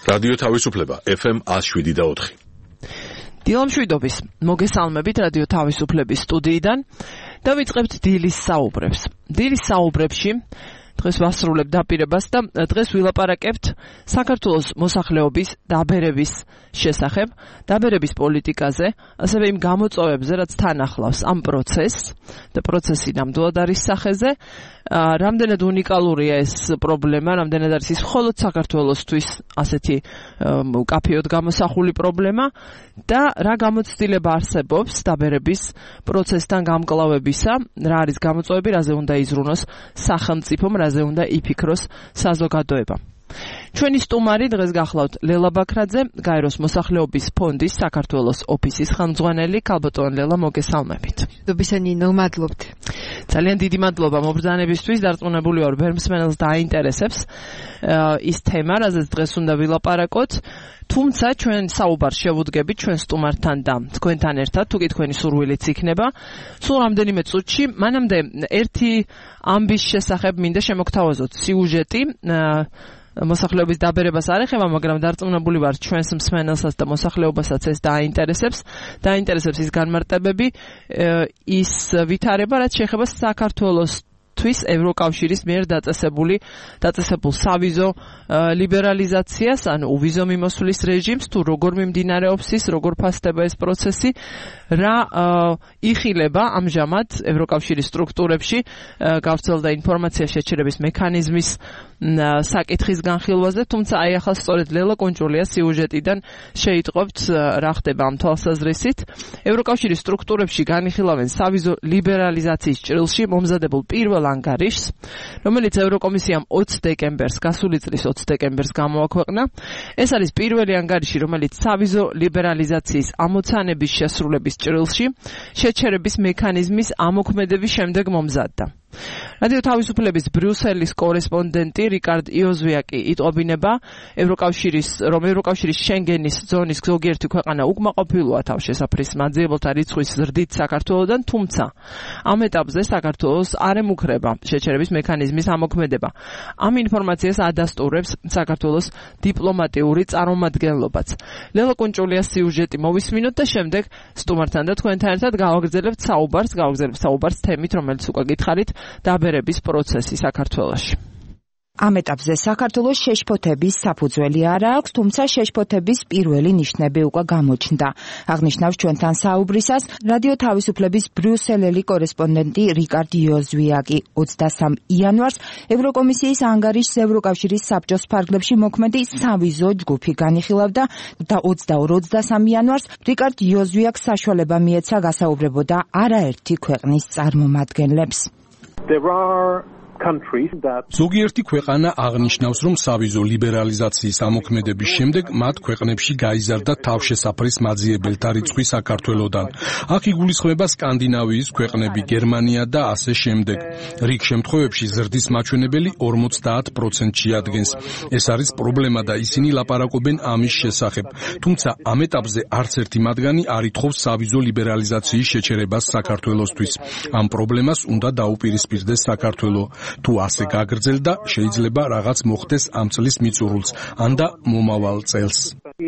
რადიო თავისუფლება FM 107.4. დილამშვიდობის მოგესალმებით რადიო თავისუფლების სტუდიიდან და ვიწყებთ დილის საუბრებს. დილის საუბრებში დღეს ვასრულებ დაპირებას და დღეს ვილაპარაკებთ საქართველოს მოსახლეობის დაბერების შესახებ, დაბერების პოლიტიკაზე, ასევე იმ გამოწვევებზე, რაც თან ახლავს ამ პროცესს და პროცესი ნამდვილად არის სახეზე. რამდენად უნიკალურია ეს პრობლემა, რამდენად არის ის მხოლოდ საქართველოსთვის ასეთი კაფეოდ გამოსახული პრობლემა და რა გამოცდილება არსებობს დაბერების პროცესთან გამკლავებისა, რა არის გამოწვევები, რაზე უნდა იზრუნოს სახელმწიფომ, რაზე უნდა იფიქროს საზოგადოება. ჩვენი სტუმარი დღეს გახლავთ ლელა ბაქრაძე, გაეროს მოსახლეობის ფონდის საქართველოს ოფისის ხელმძღვანელი. ქალბატონ ლელა, მოგესალმებით. Dobisანინო, მადლობთ. ძალიან დიდი მადლობა მობრძანებისთვის, დარწმუნებული ვარ, ბერმსმენელს დააინტერესებს ის თემა, რაზეც დღეს უნდა ვილაპარაკოთ. თუმცა ჩვენ საუბარს შევუდგებით ჩვენ სტუმართან და თქვენთან ერთად, თუ კი თქვენი სურვილიც იქნება. სულ რამდენიმე წუთში, მანამდე ერთი ამბის შესახებ მინდა შემოგთავაზოთ სიუჟეტი. მოსახლეობის დაბერებას არ ეხება, მაგრამ დარწმუნებული ვარ ჩვენს მსმენელსაც და მოსახლეობასაც ეს დაინტერესებს ის განმარტებები, ის ვითარება, რაც შეეხება საქართველოსთვის ევროკავშირის მიერ დაწესებულ სავიზო ლიბერალიზაციას, ანუ უვიზო მიმოსვლის რეჟიმს, თუ როგორ მიმდინარეობს ის, როგორ ფასდება ეს პროცესი, რა იხილება ამჟამად ევროკავშირის სტრუქტურებში გავრცელდა ინფორმაცია შეჩერების მექანიზმის საკითხის განხილვაზე, თუმცა აი ახლა სწორედ ლელა კონჭულია სიუჟეტიდან შეიტყობთ რა ხდება ამ თვალსაზრისით. ევროკავშირის სტრუქტურებში განიხილავენ სავიზო ლიბერალიზაციის ჭრილში მომზადებულ პირველ ანგარიშს, რომელიც ევროკომისიამ 20 დეკემბერს, გასული წლის 20 დეკემბერს გამოაქვეყნა. ეს არის პირველი ანგარიში, რომელიც სავიზო ლიბერალიზაციის ამოცანების შესრულების ჭრილში შეჩერების მექანიზმის ამოქმედების შემდეგ მომზადდა. რადიო თავისუფლების ბრიუსელის კორესპონდენტი რიკარდ იოზვიაკი იტყობინება, რომ ევროკავშირის შენგენის ზონის ზოგიერთი ქვეყანა უკმაყოფილოა თავშესაფრის მაძიებელთა რიცხვის ზრდით საქართველოდან, თუმცა ამ ეტაპზე საქართველოს არ ემუქრება შეჩერების მექანიზმის ამოქმედება. ამ ინფორმაციას ადასტურებს საქართველოს დიპლომატიური წარმომადგენლობაც. ლელა კონჭულიას სიუჟეტი მოვისმინოთ და შემდეგ სტუმართან და თქვენთან ერთად გავაგრძელებთ საუბარს თემით, რომელიც უკვე გითხარით, დაბერების პროცესი საქართველოში. ამ ეტაპზე საქართველოს შეშფოთების საფუძველი არ აქვს, თუმცა შეშფოთების პირველი ნიშნები უკვე გამოჩნდა. აღნიშნავს ჩვენთან საუბრისას რადიო თავისუფლების ბრიუსელელი კორესპონდენტი რიკარდ იოზვიაკი. 23 იანვარს ევროკომისიის ანგარიშს ევროკავშირის საბჭოს ფარგლებში მოქმედი სავიზო ჯგუფი განიხილავდა და 22-23 იანვარს რიკარდ იოზვიაკს საშუალება მიეცა გასაუბრებოდა არაერთი ქვეყნის წარმომადგენლებს. ზოგიერთი ქვეყანა აღნიშნავს, რომ სავიზო ლიბერალიზაციის ამოქმედების შემდეგ მათ ქვეყნებში გაიზარდა თავშესაფრის მაძიებელთა რიცხვი საქართველოდან. აქ იგულისხმება სკანდინავიის ქვეყნები, გერმანია და ასე შემდეგ. რიგ შემთხვევებში ზრდის მაჩვენებელი 50%-ში ადგენს. ეს არის პრობლემა და ისინი ლაპარაკობენ ამის შესახებ. თუმცა ამ ეტაპზე არც ერთი მათგანი არ ითხოვს სავიზო ლიბერალიზაციის შეჩერებას საქართველოსთვის. ამ პრობლემას უნდა დაუპირისპირდეს საქართველო. თუ ასე გაგრძელდა, შეიძლება რაღაც მოხდეს ამ წლის მიწურულს, ან და მომავალ წელს.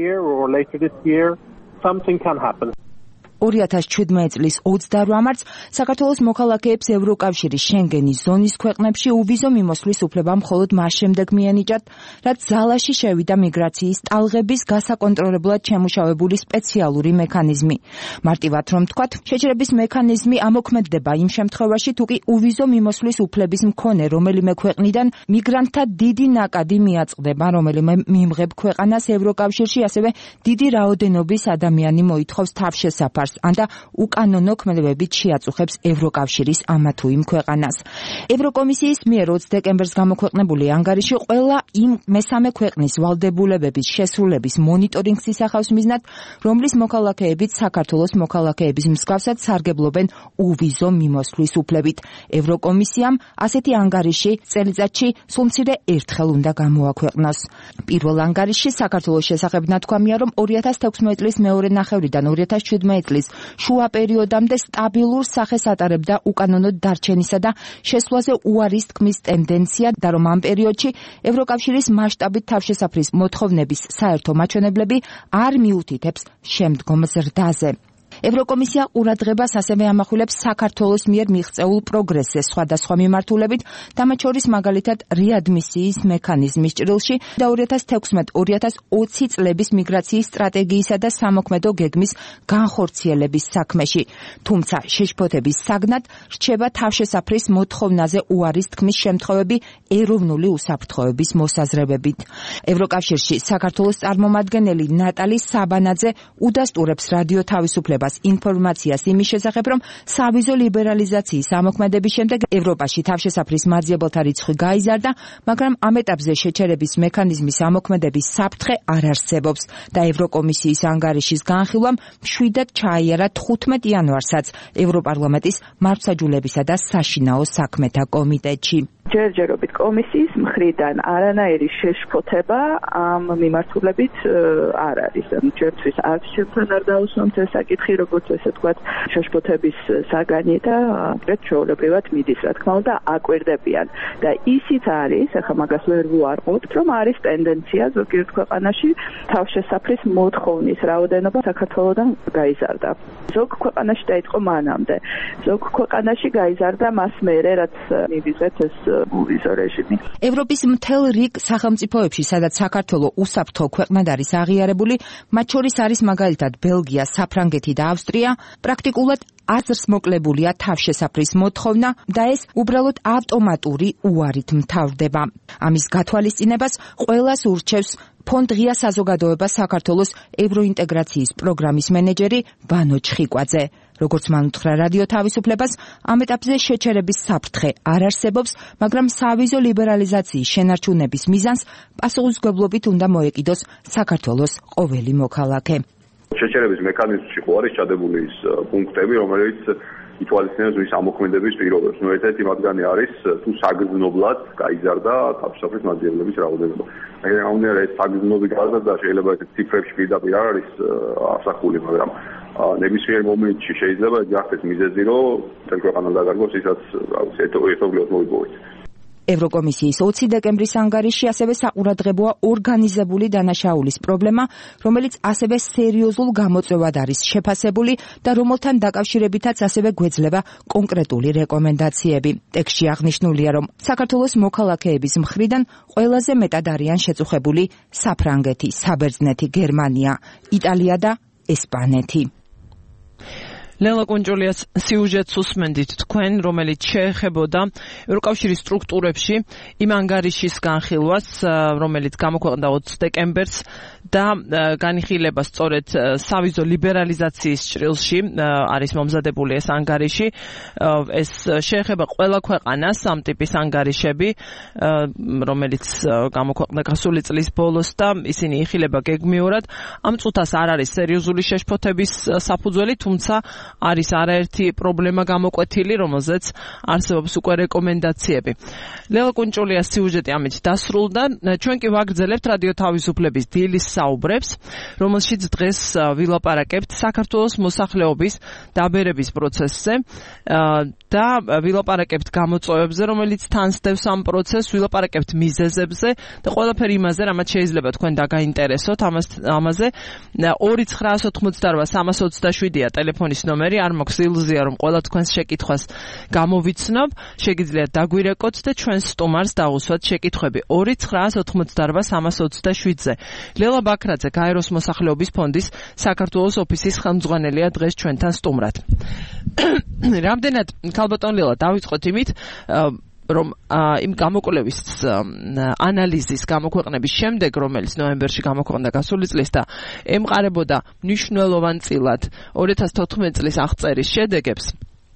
2017 წლის 28 მარტს საქართველოს მოქალაქეებს ევროკავშირის შენგენის ზონის ქვეყნებში უვიზო მიმოსვლის უფლება მხოლოდ მას შემდეგ მიენიჭათ, რაც ძალაში შევიდა მიგრაციის ტალღების გასაკონტროლებლად შემუშავებული სპეციალური მექანიზმი. მარტივად რომ ვთქვათ, შეჩერების მექანიზმი ამოქმედდება იმ შემთხვევაში, თუ კი უვიზო მიმოსვლის უფლების მქონე რომელიმე ქვეყნიდან მიგრანტთა დიდი ნაკადი მიაწყდება რომელიმე მიმღებ ქვეყანას ევროკავშირში, ასევე დიდი რაოდენობის ადამიანი მოითხოვს თავშესაფარს. ან და უკანონო ქმედებებით შეაწუხებს ევროკავშირის ამა თუ იმ ქვეყანას. ევროკომისიის მიერ 20 დეკემბერს გამოქვეყნებული ანგარიში ყველა იმ მესამე ქვეყნის ვალდებულებების შესრულების მონიტორინგს ისახავს მიზნად, რომლის მოქალაქეებიც საქართველოს მოქალაქეების მსგავსად სარგებლობენ უვიზო მიმოსვლის უფლებით. ევროკომისიამ ასეთი ანგარიში წელიწადში სულ მცირე ერთხელ უნდა გამოაქვეყნოს. პირველ ანგარიშში საქართველოს შესახებ ნათქვამია, რომ 2016 წლის მეორე ნახევრიდან 2017 წლის შუა პერიოდამდე სტაბილურ სახეს ატარებდა უკანონო დარჩენისა და შესვლაზე უარის თქმის ტენდენცია და რომ ამ პერიოდში ევროკავშირის მასშტაბით თავშესაფრის მოთხოვნების საერთო მაჩვენებლები არ მიუთითებს შემდგომ ზრდაზე. ევროკომისია ყურადღებას ასევე ამახვილებს საქართველოს მიერ მიღწეულ პროგრესზე სხვადასხვა მიმართულებით, მათ შორის მაგალითად რეადმისიის მექანიზმის ჭრილში და 2016-2020 წლების მიგრაციის სტრატეგიისა და სამოქმედო გეგმის განხორციელების საქმეში. თუმცა შეშფოთების საგნად რჩება თავშესაფრის მოთხოვნაზე უარის თქმის შემთხვევები ეროვნული უსაფრთხოების მოსაზრებებით. ევროკავშირში საქართველოს წარმომადგენელი ნატალი საბანაძე udasturებს რადიო თავისუფლებას ინფორმაციას იმის შესახებ, რომ სავიზო ლიბერალიზაციის ამოქმედების შემდეგ ევროპაში თავშესაფრის მაძიებელთა რიცხვი გაიზარდა, მაგრამ ამ ეტაპზე შეჩერების მექანიზმის ამოქმედების საფრთხე არ არსებობს და ევროკომისიის ანგარიშის განხილვამ მშვიდად ჩაიარა 15 იანვარსაც ევროპარლამენტის მართლმსაჯულებისა და საშინაო საქმეთა კომიტეტში. ჯერჯერობით კომისიის მხრიდან არანაირი შეშფოთება ამ მიმართულებით არ არის. ჩვენთვის არც ჩვენთან არ დაუსვამთ ეს საკითხი, როგორც ესე ვთქვათ, შეშფოთების საგანი და კონკრეტ ჩვეულებრივად მიდის, რა თქმა უნდა, აკვირდებიან. და ისიც არის, ახლა მაგას ვერ ვუარყოფთ, რომ არის ტენდენცია ზოგიერთ ქვეყანაში თავშესაფრის მოთხოვნის რაოდენობა საქართველოსთან გაიზარდა. ზოგ ქვეყანაში დაიწყო მანამდე. ზოგ ქვეყანაში გაიზარდა მას მერე, რაც მივიღეთ ეს ვიზო რეჟიმი. ევროპის მთელ რიგ სახელმწიფოებში, სადაც საქართველო უსაფრთხო ქვეყნად არის აღიარებული, მათ შორის არის მაგალითად ბელგია, საფრანგეთი და ავსტრია, პრაქტიკულად აზრს მოკლებულია თავშესაფრის მოთხოვნა და ეს უბრალოდ ავტომატური უარით მთავრდება. ამის გათვალისწინებას ყველას ურჩევს ფონდ ღია საზოგადოება საქართველოს ევროინტეგრაციის პროგრამის მენეჯერი ბანო ჩხიკვაძე. როგორც მან უთხრა რადიო თავისუფლებას, ამ ეტაპზე შეჩერების საფრთხე არ არსებობს, მაგრამ სავიზო ლიბერალიზაციის შენარჩუნების მიზანს პასუხისმგებლობით უნდა მოეკიდოს საქართველოს ყოველი მოქალაქე. შეჩერების მექანიზმში ხო არის ჩადებული ის პუნქტები, რომელიც ითვალისწინებს მის ამოქმედების პირობებს. ერთ-ერთი მათგანი არის თუ საგრძნობლად გაიზარდა თავშესაფრის მაძიებლების რაოდენობა. ამიტომ ეს საგრძნობი გაზრდა შეიძლება ეს ციფრებში პირდაპირ არ არის ასახული, მაგრამ ნებისმიერ მომენტში შეიძლება გახდეს მიზეზი, რომ თელ ქვეყანა დაგარგოს ისაც ერთობლივად მოიპოვოს. ევროკომისიის 20 დეკემბრის ანგარიში ასევე საყურადღებოა ორგანიზებული დანაშაულის პრობლემა, რომელიც ასევე სერიოზულ გამოწვევად არის შეფასებული და რომელთან დაკავშირებითაც ასევე გვეძლება კონკრეტული რეკომენდაციები. ტექსტში აღნიშნულია, რომ საქართველოს მოქალაქეების მხრიდან ყველაზე მეტად არიან შეწუხებული საფრანგეთი, საბერძნეთი, გერმანია, იტალია და ესპანეთი. ლელა კუნჭულიას სიუჟეტს უსმენდით თქვენ, რომელიც შეეხებოდა ევროკავშირის სტრუქტურებში იმ ანგარიშის განხილვას, რომელიც გამოქვეყნდა 20 დეკემბერს და განიხილება სწორედ სავიზო ლიბერალიზაციის ჭრილში არის მომზადებული ეს ანგარიში. ეს შეეხება ყველა ქვეყანას ამ ტიპის ანგარიშები, რომელიც გამოქვეყნდა გასული წლის ბოლოს და ისინი იხილება გეგმიურად. ამ წუთას არ არის სერიოზული შეშფოთების საფუძველი, თუმცა არის არაერთი პრობლემა გამოკვეთილი, რომელზეც არსებობს უკვე რეკომენდაციები. ლელა კუნჭულიას სიუჟეტი ამით დასრულდა. ჩვენ კი ვაგრძელებთ რადიო თავისუფლების დილის საუბრებს, რომელშიც დღეს ვილაპარაკებთ საქართველოს მოსახლეობის დაბერების პროცესზე და ვილაპარაკებთ გამოწვევებზე, რომელიც თანსდევს ამ პროცესს, ვილაპარაკებთ მიზეზებზე და ყველაფერი იმაზე, რამაც შეიძლება თქვენ დაგაინტერესოთ ამაზე. 2988327-ია ტელეფონის ნომერი, არ მაქვს ილუზია, რომ ყველა თქვენს შეკითხვას გამოვიცნობ, შეგიძლიათ დაგვირეკოთ და ჩვენ სტუმარს დაუსვათ შეკითხვები 2988327-ზე. ლელა ბაქრაძე, გაეროს მოსახლეობის ფონდის საქართველოს ოფისის ხელმძღვანელია დღეს ჩვენთან სტუმრად. რამდენად ქალბატონ ლელა, დავიწყოთ იმით, რომ იმ გამოკვლევის ანალიზის გამოქვეყნების შემდეგ, რომელიც ნოემბერში გამოქვეყნდა გასული წლის და ემყარებოდა მნიშვნელოვან წილად 2014 წლის აღწერის შედეგებს,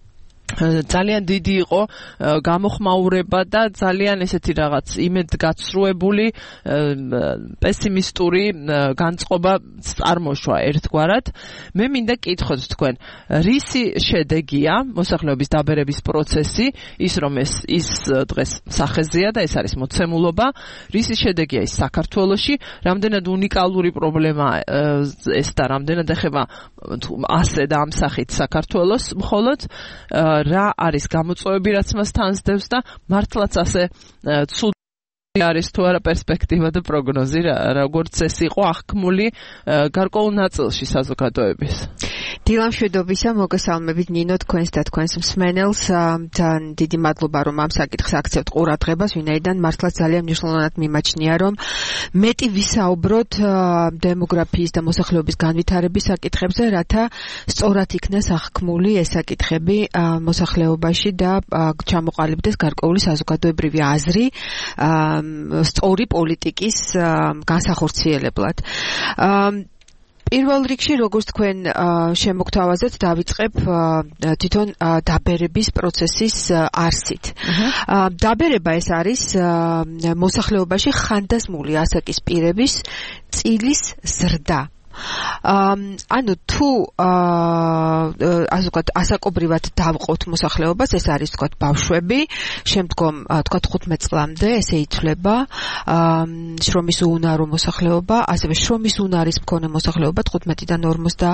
ძალიან დიდი იყო გამოხმაურება და ძალიან ესეთი რაღაც იმედგაცრუებული პესიმისტური განწყობა წარმოშვა ერთგვარად. მე მინდა კითხოთ თქვენ, რისი შედეგია მოსახლეობის დაბერების პროცესი, ის რომ ის დღეს სახეზეა და ეს არის მოცემულობა, რისი შედეგია ის საქართველოში, რამდენად უნიკალური პრობლემაა ეს და რამდენად ეხება ასე და ამ სახით საქართველოს მხოლოდ რა არის გამოწვევები, რაც მას თანსდევს და მართლაც ასე ცუდი არის თუ არა პერსპექტივა და პროგნოზი, როგორც ეს იყო აღქმული გარკვეულ ნაწილში საზოგადოების. დილამ შვედობისა, მოგესალმებით ნინო თქვენს და თქვენს მსმენელს. ძალიან დიდი მადლობა, რომ ამ საკითხს აქცევთ ყურადღებას, ვინაიდან მართლაც ძალიან მნიშვნელოვნად მიმაჩნია, რომ მეტი ვისაუბროთ დემოგრაფიის და მოსახლეობის განვითარების საკითხებზე, რათა სწორად იქნას აღქმული ეს საკითხები მოსახლეობაში და ჩამოყალიბდეს გარკვეული საზოგადოებრივი აზრი სწორი პოლიტიკის განსახორციელებლად. პირველ რიგში, როგორც თქვენ შემოგთავაზეთ, დავიწყებ თვითონ დაბერების პროცესის არსით. დაბერება ეს არის მოსახლეობაში ხანდაზმული ასაკის პირების წილის ზრდა. ანუ თუ ასე ვთქვათ, ასაკობრივად დავყოთ მოსახლეობას, ეს არის ვთქვათ ბავშვები, შემდგომ ვთქვათ 15 წლამდე ესე იცვლება შრომის უუნარო მოსახლეობა, ასევე შრომის უნარის მქონე მოსახლეობა 15-დან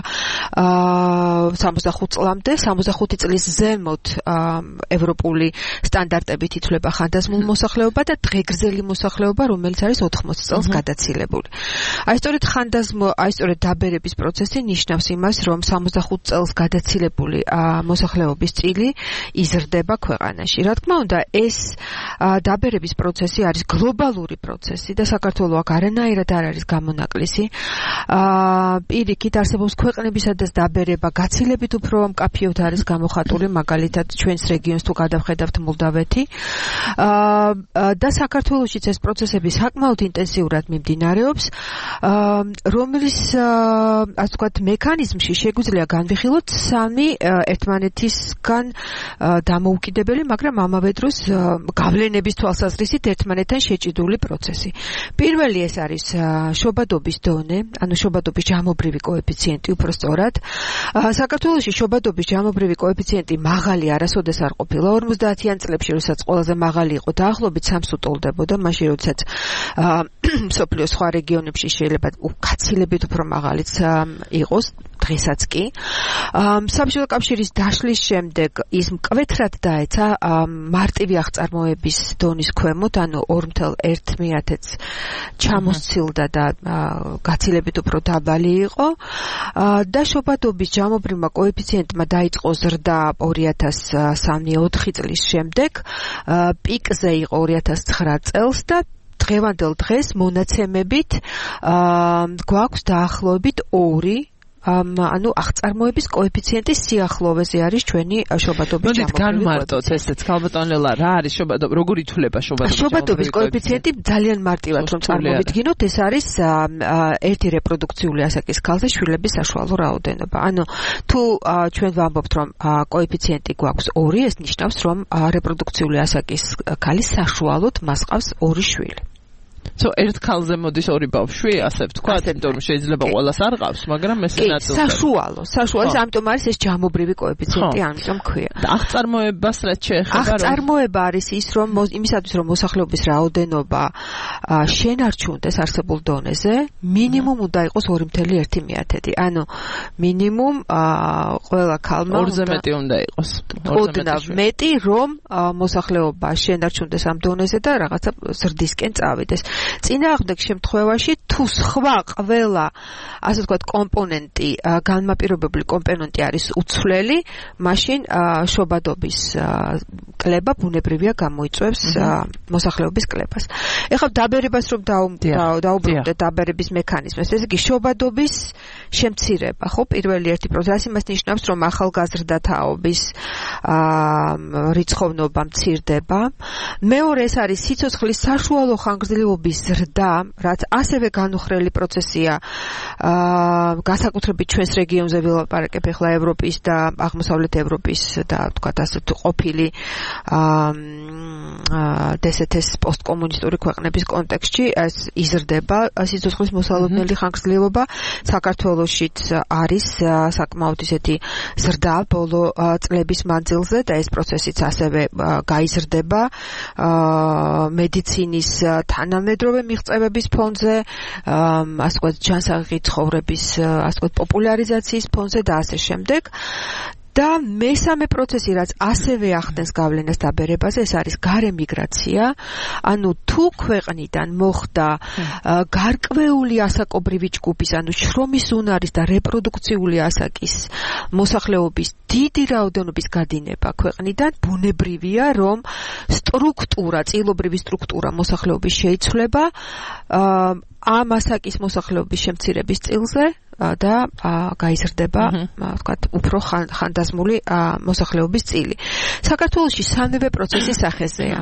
65 წლამდე, 65 წლის ზემოთ ევროპული სტანდარტებით იცვლება ხანდაზმულ მოსახლეობა და დღეგრძელი მოსახლეობა, რომელიც არის 80 წელს გადაცილებული. აი სწორედ დაბერების პროცესი ნიშნავს იმას, რომ 65 წელს გადაცილებული მოსახლეობის წილი იზრდება ქვეყანაში. რა თქმა უნდა, ეს დაბერების პროცესი არის გლობალური პროცესი და საქართველოს აქ არანაირად არ არის გამონაკლისი. პირიქით არსებობს ქვეყნები, სადაც დაბერება გაცილებით უფრო მკაფიოდ არის გამოხატული, მაგალითად ჩვენს რეგიონს თუ გადავხედავთ მოლდავეთი. და საქართველოშიც ეს პროცესები საკმაოდ ინტენსიურად მიმდინარეობს, რომელიც ასე ვთქვათ, მექანიზმში შეგვიძლია განვიხილოთ სამი ერთმანეთისგან დამოუკიდებელი, მაგრამ ამავე დროს გავლენების თვალსაზრისით ერთმანეთთან შეჭიდული პროცესი. პირველი ეს არის შობადობის დონე, ანუ შობადობის ჯამობრივი კოეფიციენტი, უფრო სწორად. საქართველოში შობადობის ჯამობრივი კოეფიციენტი მაღალი არასოდეს არ ყოფილა. 50-იან წლებში, როდესაც ყველაზე მაღალი იყო, დაახლოებით 3-ს უტოლდებოდა, მაშინ როდესაც მსოფლიოს სხვა რეგიონებში შეიძლება გაცილებით უფრო მაღალიც იყოს, დღესაც კი. საბჭოთა კავშირის დაშლის შემდეგ ის მკვეთრად დაეცა მარტივი აღწარმოების დონის ქვემოთ, ანუ 2.1-ს ჩამოსცილდა და გაცილებით უფრო დაბალი იყო და შობადობის ჯამობრივმა კოეფიციენტმა დაიწყო ზრდა 2003-4 წლის შემდეგ, პიკზე იყო 2009 წელს და დღევანდელ დღეს მონაცემებით გვაქვს დაახლოებით 2 ანუ აღწარმოების კოეფიციენტის სიახლოვეზე არის ჩვენი შობადობის ჯამობრივი კოეფიციენტი. განმარტოთ ესეც, ქალბატონ ლელა, რა არის შობადობა, როგორ ითვლება შობადობის კოეფიციენტი? ძალიან მარტივად რომ წარმოვიდგინოთ, ეს არის ერთი რეპროდუქციული ასაკის ქალთა შვილების საშუალო რაოდენობა. ანუ თუ ჩვენ ვამბობთ, რომ კოეფიციენტი გვაქვს 2, ეს ნიშნავს, რომ რეპროდუქციული ასაკის ქალის საშუალოდ მას ყავს 2 შვილი. ერთ ქალზე მოდის 2 ბავშვი, ასე ვთქვათ, იმიტომ რომ შეიძლება ყველას არ ყავს, მაგრამ ეს ნაწილი საშუალო, ამიტომ არის ეს ჯამობრივი კოეფიციენტი, ამიტომ ქვია. და აღწარმოებას რაც შეეხება, აღწარმოება არის ის, რომ იმისათვის რომ მოსახლეობის რაოდენობა შენარჩუნდეს არსებულ დონეზე, მინიმუმ უნდა იყოს 2.1. ანუ მინიმუმ ყველა ქალმა 2-ზე მეტი უნდა იყოს. ოდნავ მეტი, რომ მოსახლეობა შენარჩუნდეს ამ დონეზე და რაღაცა ზრდისკენ წავიდეს. წინააღმდეგ შემთხვევაში თუ სხვა ყველა ასე ვთქვათ კომპონენტი, განმაპირობებელი კომპონენტი არის უცვლელი, მაშინ შობადობის კლება ბუნებრივია გამოიწვევს მოსახლეობის კლებას. ეხლა დაბერებას რომ დაუბრუნდეთ დაბერების მექანიზმს, ესე იგი შობადობის შემცირება, ხო, პირველი ერთი პროცესი იმას ნიშნავს, რომ ახალგაზრდა თაობის რიცხოვნობა მცირდება. მეორე ეს არის სიცოცხლის საშუალო ხანგრძლივობის ზრდა, რაც ასევე განუხრელი პროცესია განსაკუთრებით ჩვენს რეგიონზე ვილაპარაკებ ეხლა ევროპის და აღმოსავლეთ ევროპის და თქვათ ასე ყოფილი DSS პოსტკომუნისტური ქვეყნების კონტექსტში ეს იზრდება სიცოცხლის მოსალოდნელი ხანგრძლივობა. საქართველოშიც არის საკმაოდ ისეთი ზრდა ბოლო წლების მანძილზე და ეს პროცესიც ასევე გაიზრდება მედიცინის თანამედროვე მიღწევების ფონზე, ასე ვთქვათ, ჯანსაღი ცხოვრების ასე ვთქვათ პოპულარიზაციის ფონზე და ასე შემდეგ. და მესამე პროცესი, რაც ასევე ახდენს გავლენას დაბერებაზე, ეს არის გარე მიგრაცია. ანუ თუ ქვეყნიდან მოხდა გარკვეული ასაკობრივი ჯგუფის, ანუ შრომის უნარის და რეპროდუქციული ასაკის მოსახლეობის დიდი რაოდენობის გადინება ქვეყნიდან, ბუნებრივია, რომ წილობრივი სტრუქტურა მოსახლეობის შეიცვლება ამ ასაკის მოსახლეობის შემცირების წილზე და გაიზრდება, ვთქვათ, უფრო ხანდაზმული მოსახლეობის წილი. საქართველოში სამივე პროცესის სახეზეა.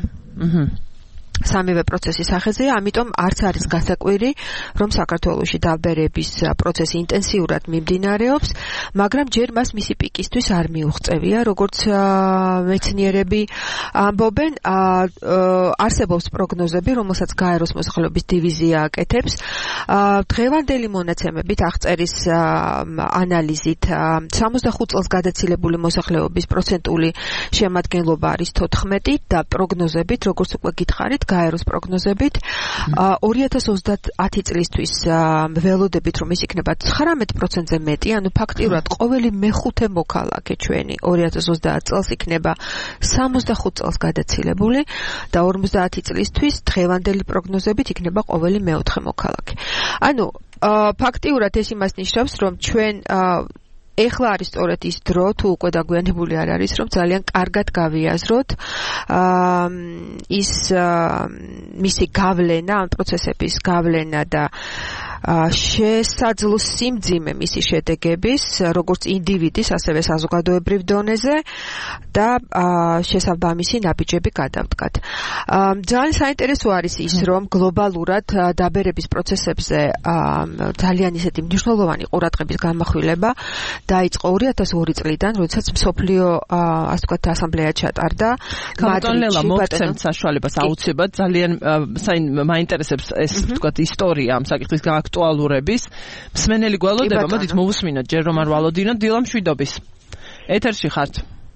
სამივე პროცესის სახეზეა, ამიტომ არც არის გასაკვირი, რომ საქართველოში დაბერების პროცესი ინტენსიურად მიმდინარეობს, მაგრამ ჯერ მას მისი პიკისთვის არ მიუღწევია, როგორც მეცნიერები ამბობენ, არსებობს პროგნოზები, რომელსაც გაეროს მოსახლეობის დივიზია აკეთებს. დღევანდელი მონაცემებით, აღწერის ანალიზით 65 წელს გადაცილებული მოსახლეობის პროცენტული შემადგენლობა არის 14 და პროგნოზებით, როგორც უკვე გითხარით, გაეროს პროგნოზებით 2030 წლისთვის ველოდებით რომ ის იქნება 19%-ზე მეტი, ანუ ფაქტიურად ყოველი მეხუთე მოქალაქე ჩვენი 2030 წელს იქნება 65 წელს გადაცილებული და 50 წლისთვის დღევანდელი პროგნოზებით იქნება ყოველი მეოთხე მოქალაქე. ანუ ფაქტიურად ეს იმას ნიშნავს, რომ ჩვენ ეხლა არის სწორედ ის დრო, თუ უკვე დაგვიანებული არ არის, რომ ძალიან კარგად გავიაზროთ ის მისი გავლენა, ამ პროცესების გავლენა და შესაძლო სიმძიმე მისი შედეგების, როგორც ინდივიდის, ასევე საზოგადოებრივ დონეზე და შესაბამისი ნაბიჯები გადავდგათ. ძალიან საინტერესო არის ის, რომ გლობალურად დაბერების პროცესებზე ძალიან ისეთი მნიშვნელოვანი ყურადღების გამახვილება დაიწყო 2002 წლიდან, როდესაც მსოფლიო ასე ვთქვათ ასამბლეა ჩატარდა მადრიდში. მოგცემთ საშუალებას აუცილებლად ძალიან მაინტერესებს ეს ვთქვათ ისტორია ამ საკითხის აქტუალურების. მსმენელი გველოდება, მოდით მოვუსმინოთ ჯერ რომ არ ვალოდინოთ დილა მშვიდობის. ეთერში ხართ.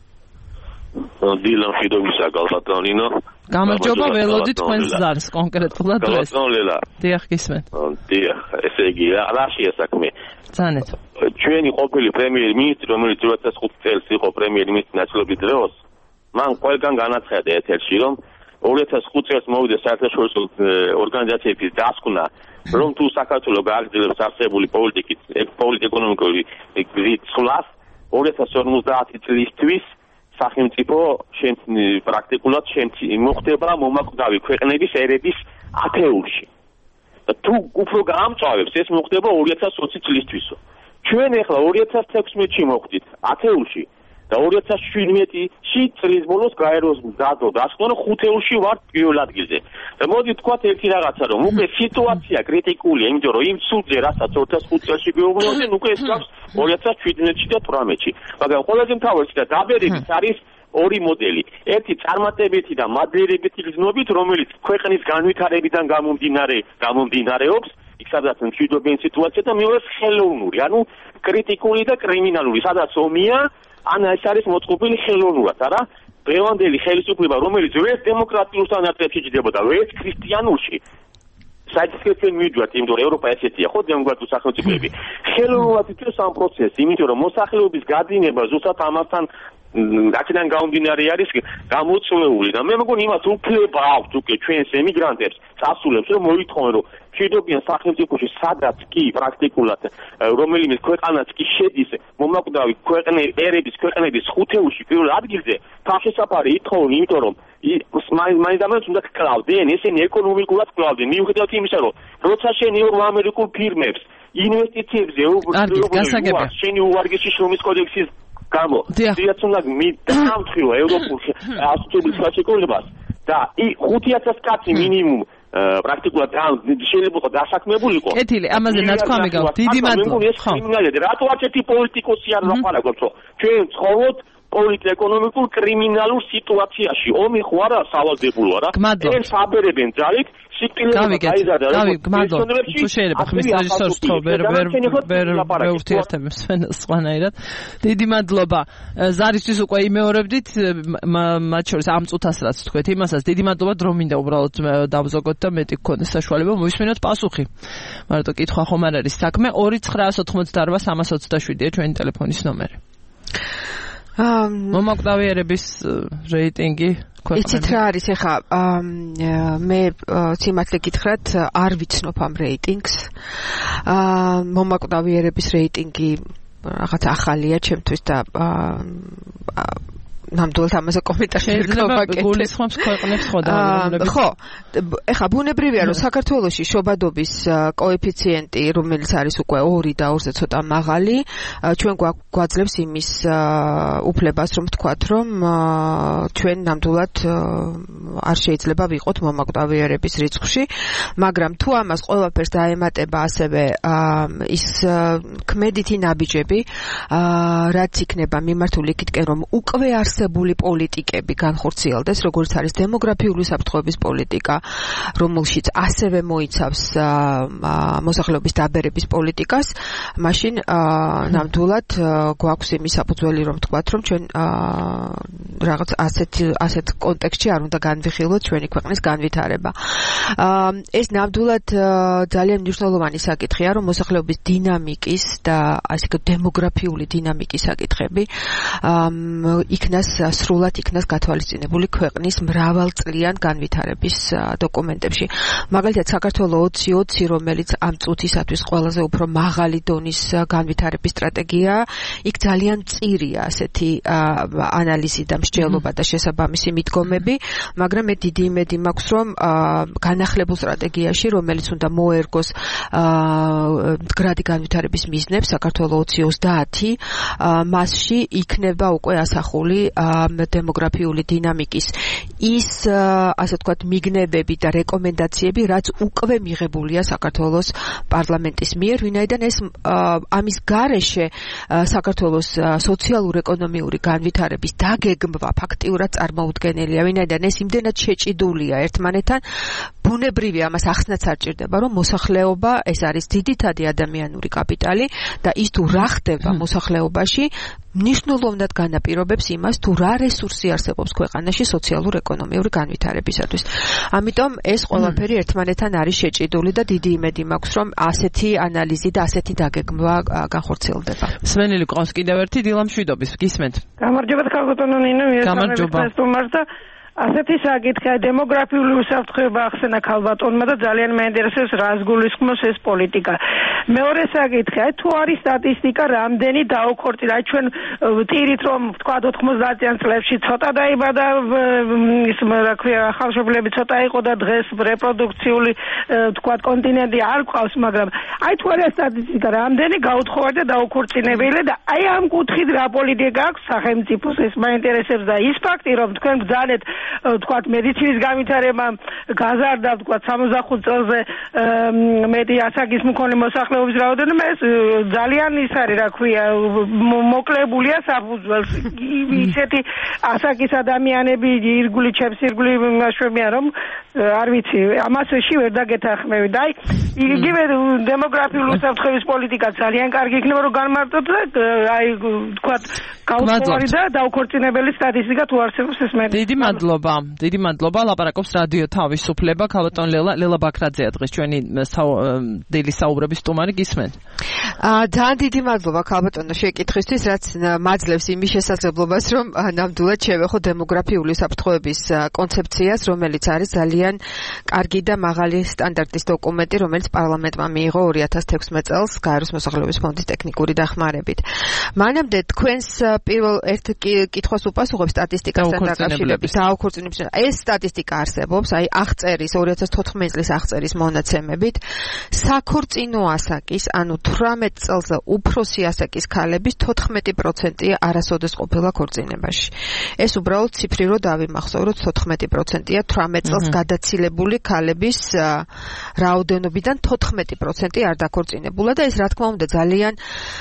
დილა მშვიდობისა გალბატონინო. გამარჯობა, ველოდით თქვენს ზარს კონკრეტულად დღეს. გალბატონლელა. დიახ, გისმენთ. დიახ, ესე იგი, რაშია საქმე? ძანეთ. ჩვენი ყოფილი პრემიერ-მინისტრი, რომელიც 2005 წელს იყო პრემიერ-მინისტრის ნაწილობის დროს, მან ყველგან განაცხადა ეთერში, რომ 2005 წელს მოვიდა საერთაშორისო ორგანიზაციების დასკვნა, რომ თუ საქართველოს გააგრძელებს არსებული პოლიტიკურ-ეკონომიკური გზით ცვლას 2050 წლისთვის სახელმწიფო პრაქტიკულად მოხდება მომაკვდავი ქვეყნების ერების ათეულში. თუ უფრო გაამწვავებს, ეს მოხდება 2020 წლისთვისო. ჩვენ ახლა 2016-ში მოხვდით ათეულში და 2017-ში წლის ბოლოს გაეროს დასკვნა 5 ეულში ვართ პირველ ადგილზე. და მოდი თქვათ ერთი რაღაცა, რომ უკვე სიტუაცია კრიტიკულია, იმიტომ რომ იმ ცუდზე, რასაც 2005 წელს გვეუბნებოდნენ, უკვე ეს გავს 2017-ში და 18-ში. მაგრამ ყველაზე მთავარი და დაბერების არის ორი მოდელი. ერთი წარმატებითი და მადლიერებითი გზნობით, რომელიც ქვეყნის განვითარებიდან გამომდინარეობს, იქ სადაც მშვიდობიანი სიტუაცია და მეორე ხელოვნური, ანუ კრიტიკული და კრიმინალური, სადაც ომია, ან ეს არის მოწყობილი ხელოვნურად, არა? დღევანდელი ხელისუფლება, რომელიც ვერც დემოკრატიულ სტანდარტებში ჯდებოდა, ვერც ქრისტიანულში, საერთოდ მივიდვართ, იმიტომ რომ ევროპა ესეთია, ხო, დემოკრატიული სახელმწიფოები. ხელოვნურად იწევს ამ პროცესს, იმიტომ რომ მოსახლეობის გადინება ზუსტად ამასთან რაციდან გამომდინარე არის გამოწვეული და მე მგონი იმას უფლება აქვს უკვე ჩვენს ემიგრანტებს წასულებს რომ მოითხოვენ რომ მშვიდობიან სახელმწიფოში სადაც კი პრაქტიკულად რომელიმე ქვეყანაც კი შედის მომაკვდავი ერების ქვეყნების ხუთეულში პირველ ადგილზე თავშესაფარი ითხოვენ იმიტომ რომ მაინც უნდა კლავდნენ ესენი ეკონომიკურად კლავდნენ მიუხედავად იმისა რომ როცა შენ ამერიკულ ფირმებს ინვესტიციებზე შენი უვარგისი შრომის კოდექსის გამო დიახ უნდა მიდამთხილო ევროპულ ასოციაციების ხელშეკრულებას და 5000 კაცი მინიმუმ პრაქტიკულად შეიძლება დასაქმებულიყო. კეთილი, ამაზე ნათქვამი გაქვს. დიდი მადლობა. ხო. რატო არცერთი პოლიტიკოსი არ ლაპარაკობს, რომ ჩვენ ცხოვრობთ პოლიტ-ეკონომიკურ კრიმინალურ სიტუაციაში. ომი ხო არა სავალდებულო რა. ეს აბერებენ ძალით სიკილება გაიზარდა. გმადლობთ. თუ შეიძლება ხმის რეჟისორს თქო ვერ ურთიერთებს სხვანაირად. დიდი მადლობა. ზარისთვის უკვე იმეორებდით მათ შორის ამ წუთას რაც თქვეთ იმასაც დიდი მადლობა რომ მინდა უბრალოდ დავზოგოთ და მეტი გქონდეს საშუალება მოვისმინოთ პასუხი. მარტო კითხვა ხომ არ არის საქმე 2988-327-ია ჩვენი ტელეფონის ნომერი. მომაკვდავიერების რეიტინგი იცით რა არის ეხა მე სიმართლე გითხრათ არ ვიცნობ ამ რეიტინგს მომაკვდავიერების რეიტინგი რაღაც ახალია ჩემთვის და ნამდვილად ამაზე კომენტარი გქონდა გულისხმობს ქვეყნებს ხოდავ ხო ეხა ბუნებრივია რომ საქართველოში შობადობის კოეფიციენტი რომელიც არის უკვე 2 და 2-ზე ცოტა მაღალი ჩვენ გვაძლევს იმის უფლებას რომ ვთქვათ რომ ჩვენ ნამდვილად არ შეიძლება ვიყოთ მომაკვდავიერების რიცხვში მაგრამ თუ ამას ყველაფერს დაემატება ასევე ის ქმედითი ნაბიჯები რაც იქნება მიმართული იქითკენ რომ უკვე არსებული პოლიტიკები განხორციელდეს, როგორც არის დემოგრაფიული საფრთხეების პოლიტიკა, რომელშიც ასევე მოიცავს მოსახლეობის დაბერების პოლიტიკას, მაშინ ნამდვილად გვაქვს იმის საფუძველი, რომ თქვათ, რომ ჩვენ რაღაც ასეთ კონტექსტში არ უნდა განვიხილოთ ჩვენი ქვეყნის განვითარება. ეს ნამდვილად ძალიან მნიშვნელოვანი საკითხია, რომ მოსახლეობის დინამიკის და ასე ვთქვათ დემოგრაფიული დინამიკის საკითხები სრულად იქნას გათვალისწინებული ქვეყნის მრავალწლიან განვითარების დოკუმენტებში. მაგალითად, საქართველოს 2020, რომელიც ამ წუთისათვის ყველაზე უფრო მაღალი დონის განვითარების სტრატეგიაა, იქ ძალიან მწირია ასეთი ანალიზი და მსჯელობა და შესაბამისი მიდგომები, მაგრამ მე დიდი იმედი მაქვს, რომ განახლებულ სტრატეგიაში, რომელიც უნდა მოერგოს მდგრადი განვითარების მიზნებს, საქართველოს 2030, მასში იქნება უკვე ასახული დემოგრაფიული დინამიკის ის ასე ვთქვათ მიგნებები და რეკომენდაციები რაც უკვე მიღებულია საქართველოს პარლამენტის მიერ ვინაიდან ეს ამის გარეშე საქართველოს სოციალურ-ეკონომიური განვითარების დაგეგმვა ფაქტიურად წარმოუდგენელია ვინაიდან ეს იმდენად შეჭიდულია ერთმანეთთან ბუნებრივია ამას ახსნაც არ ჭირდება რომ მოსახლეობა ეს არის ძირითადი ადამიანური კაპიტალი და ის თუ რა ხდება მოსახლეობაში მნიშვნელოვნად განაპირობებს იმას თუ რა რესურსი არსებობს ქვეყანაში სოციალურ-ეკონომიური განვითარებისათვის. ამიტომ ეს ყველაფერი ერთმანეთთან არის შეჭიდული და დიდი იმედი მაქვს რომ ასეთი ანალიზი და ასეთი დაგეგმვა განხორციელდება. სვენელი ყავს კიდევ ერთი დილამშვიდობის გისმენთ. გამარჯობა ქალბატონო ნინო გამარჯობა. ასეთი საკითხია დემოგრაფიული უსაფრთხოება ახსენა ქალბატონმა და ძალიან მეინტერესებს რას გულისხმობს ეს პოლიტიკა. მეორე საკითხია თუ არის სტატისტიკა რამდენი დაუქორწინა ჩვენ ვტირით რომ თქვა 90-იან წლებში ცოტა დაიბადა ის რა ქვია ახალშობილები ცოტა იყო და დღეს რეპროდუქციული თქვა კონტინენტი არ ყავს მაგრამ აი თუ არის სტატისტიკა რამდენი გაუთხოვარ და დაუქორწინებელი და აი ამ კუთხით რა პოლიტიკა აქვს სახელმწიფოს ეს მეინტერესებს და ის ფაქტი რომ თქვენ ბრძანეთ თქვათ მედიცინის განვითარება გაზარდა თქვათ 65 წელზე მეტი ასაკის მქონე მოსახლეობის რაოდენობა ეს ძალიან ის არის რა ქვია მოკლებულია საფუძველს ისეთი ასაკის ადამიანები ირგვლივ ჩემს ირგვლივ მაშვებია რომ არ ვიცი, ამასში ვერ დაგეთანხმები და იგივე დემოგრაფიული უსაფრთხოების პოლიტიკა ძალიან კარგი იქნება რომ განმარტოთ და თქვათ გაუწყლარი და დაუქორწინებელი სტატისტიკა თუ არსებობს ეს მე. დიდი მადლობა. ლაპარაკობს რადიო თავისუფლება. ქალბატონ ლელა ბაქრაძეა დღეს ჩვენი დელი საუბრების სტუმარი, გისმენთ? ძალიან დიდი მადლობა ქალბატონო შეკითხვისთვის, რაც მაძლევს იმის შესაძლებლობას, რომ ნამდვილად შევეხო დემოგრაფიული უსაფრთხოების კონცეფციას, რომელიც არის ძალიან კარგი და მაღალი სტანდარტის დოკუმენტი, რომელიც პარლამენტმა მიიღო 2016 წელს გაეროს მოსახლეობის ფონდის ტექნიკური დახმარებით. მანამდე თქვენს პირველ ერთ კითხვას უპასუხებ სტატისტიკასთან დაკავშირებით. დაუქორწინებაში ეს სტატისტიკა არსებობს, აი აღწერის 2014 წლის აღწერის მონაცემებით საქორწინო ასაკის, ანუ 18 წელზე უფროსი ასაკის ქალების 14%-ია არასოდეს ყოფილა ქორწინებაში. ეს უბრალოდ ციფრი რო დავიმახსოვროთ 14%-ია 18 წელს გადაცილებული ქალების რაოდენობიდან 14% არ დაქორწინებულა და ეს რა თქმა უნდა ძალიან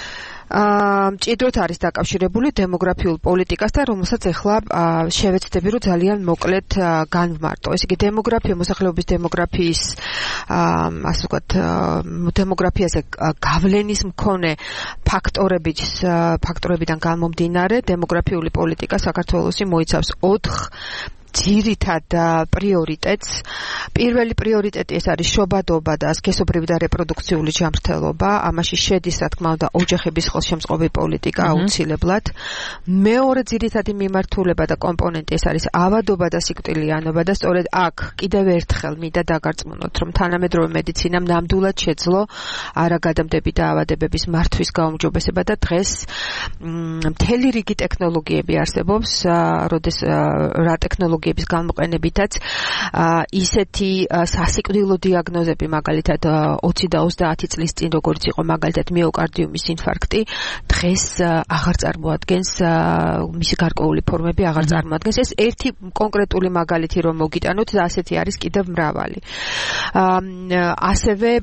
მჭიდროდ არის დაკავშირებული დემოგრაფიულ პოლიტიკასთან, რომელსაც ახლა შევეცდები რომ ძალიან მოკლედ განვმარტო. ესე იგი დემოგრაფია, მოსახლეობის დემოგრაფიის ასე ვთქვათ, დემოგრაფიაზე გავლენის მქონე ფაქტორებიდან გამომდინარე, დემოგრაფიული პოლიტიკა საქართველოში მოიცავს 4 ძირითად პრიორიტეტს. პირველი პრიორიტეტი ეს არის შობადობა და სქესობრივი და რეპროდუქციული ჯანმრთელობა. ამაში შედის, რა თქმა უნდა, ოჯახების ხელშემწყობი პოლიტიკა აუცილებლად. მეორე ძირითადი მიმართულება და კომპონენტი ეს არის ავადობა და სიკვდილიანობა და სწორედ აქ კიდევ ერთხელ მინდა დაგარწმუნოთ, რომ თანამედროვე მედიცინამ ნამდვილად შეძლო არაგადამტები და ავადებების მართვის გაუმჯობესება და დღეს მთელი რიგი ტექნოლოგიები არსებობს, რა ტექნოლოგიების გამოყენებითაც ისეთი სასიკვდილო დიაგნოზები, მაგალითად 20 და 30 წლის წინ როგორც იყო მაგალითად მიოკარდიუმის ინფარქტი, დღეს აღარ წარმოადგენს, მისი გარკვეული ფორმები აღარ წარმოადგენს. ეს ერთი კონკრეტული მაგალითი რომ მოგიტანოთ და ასეთი არის კიდევ მრავალი. ასევე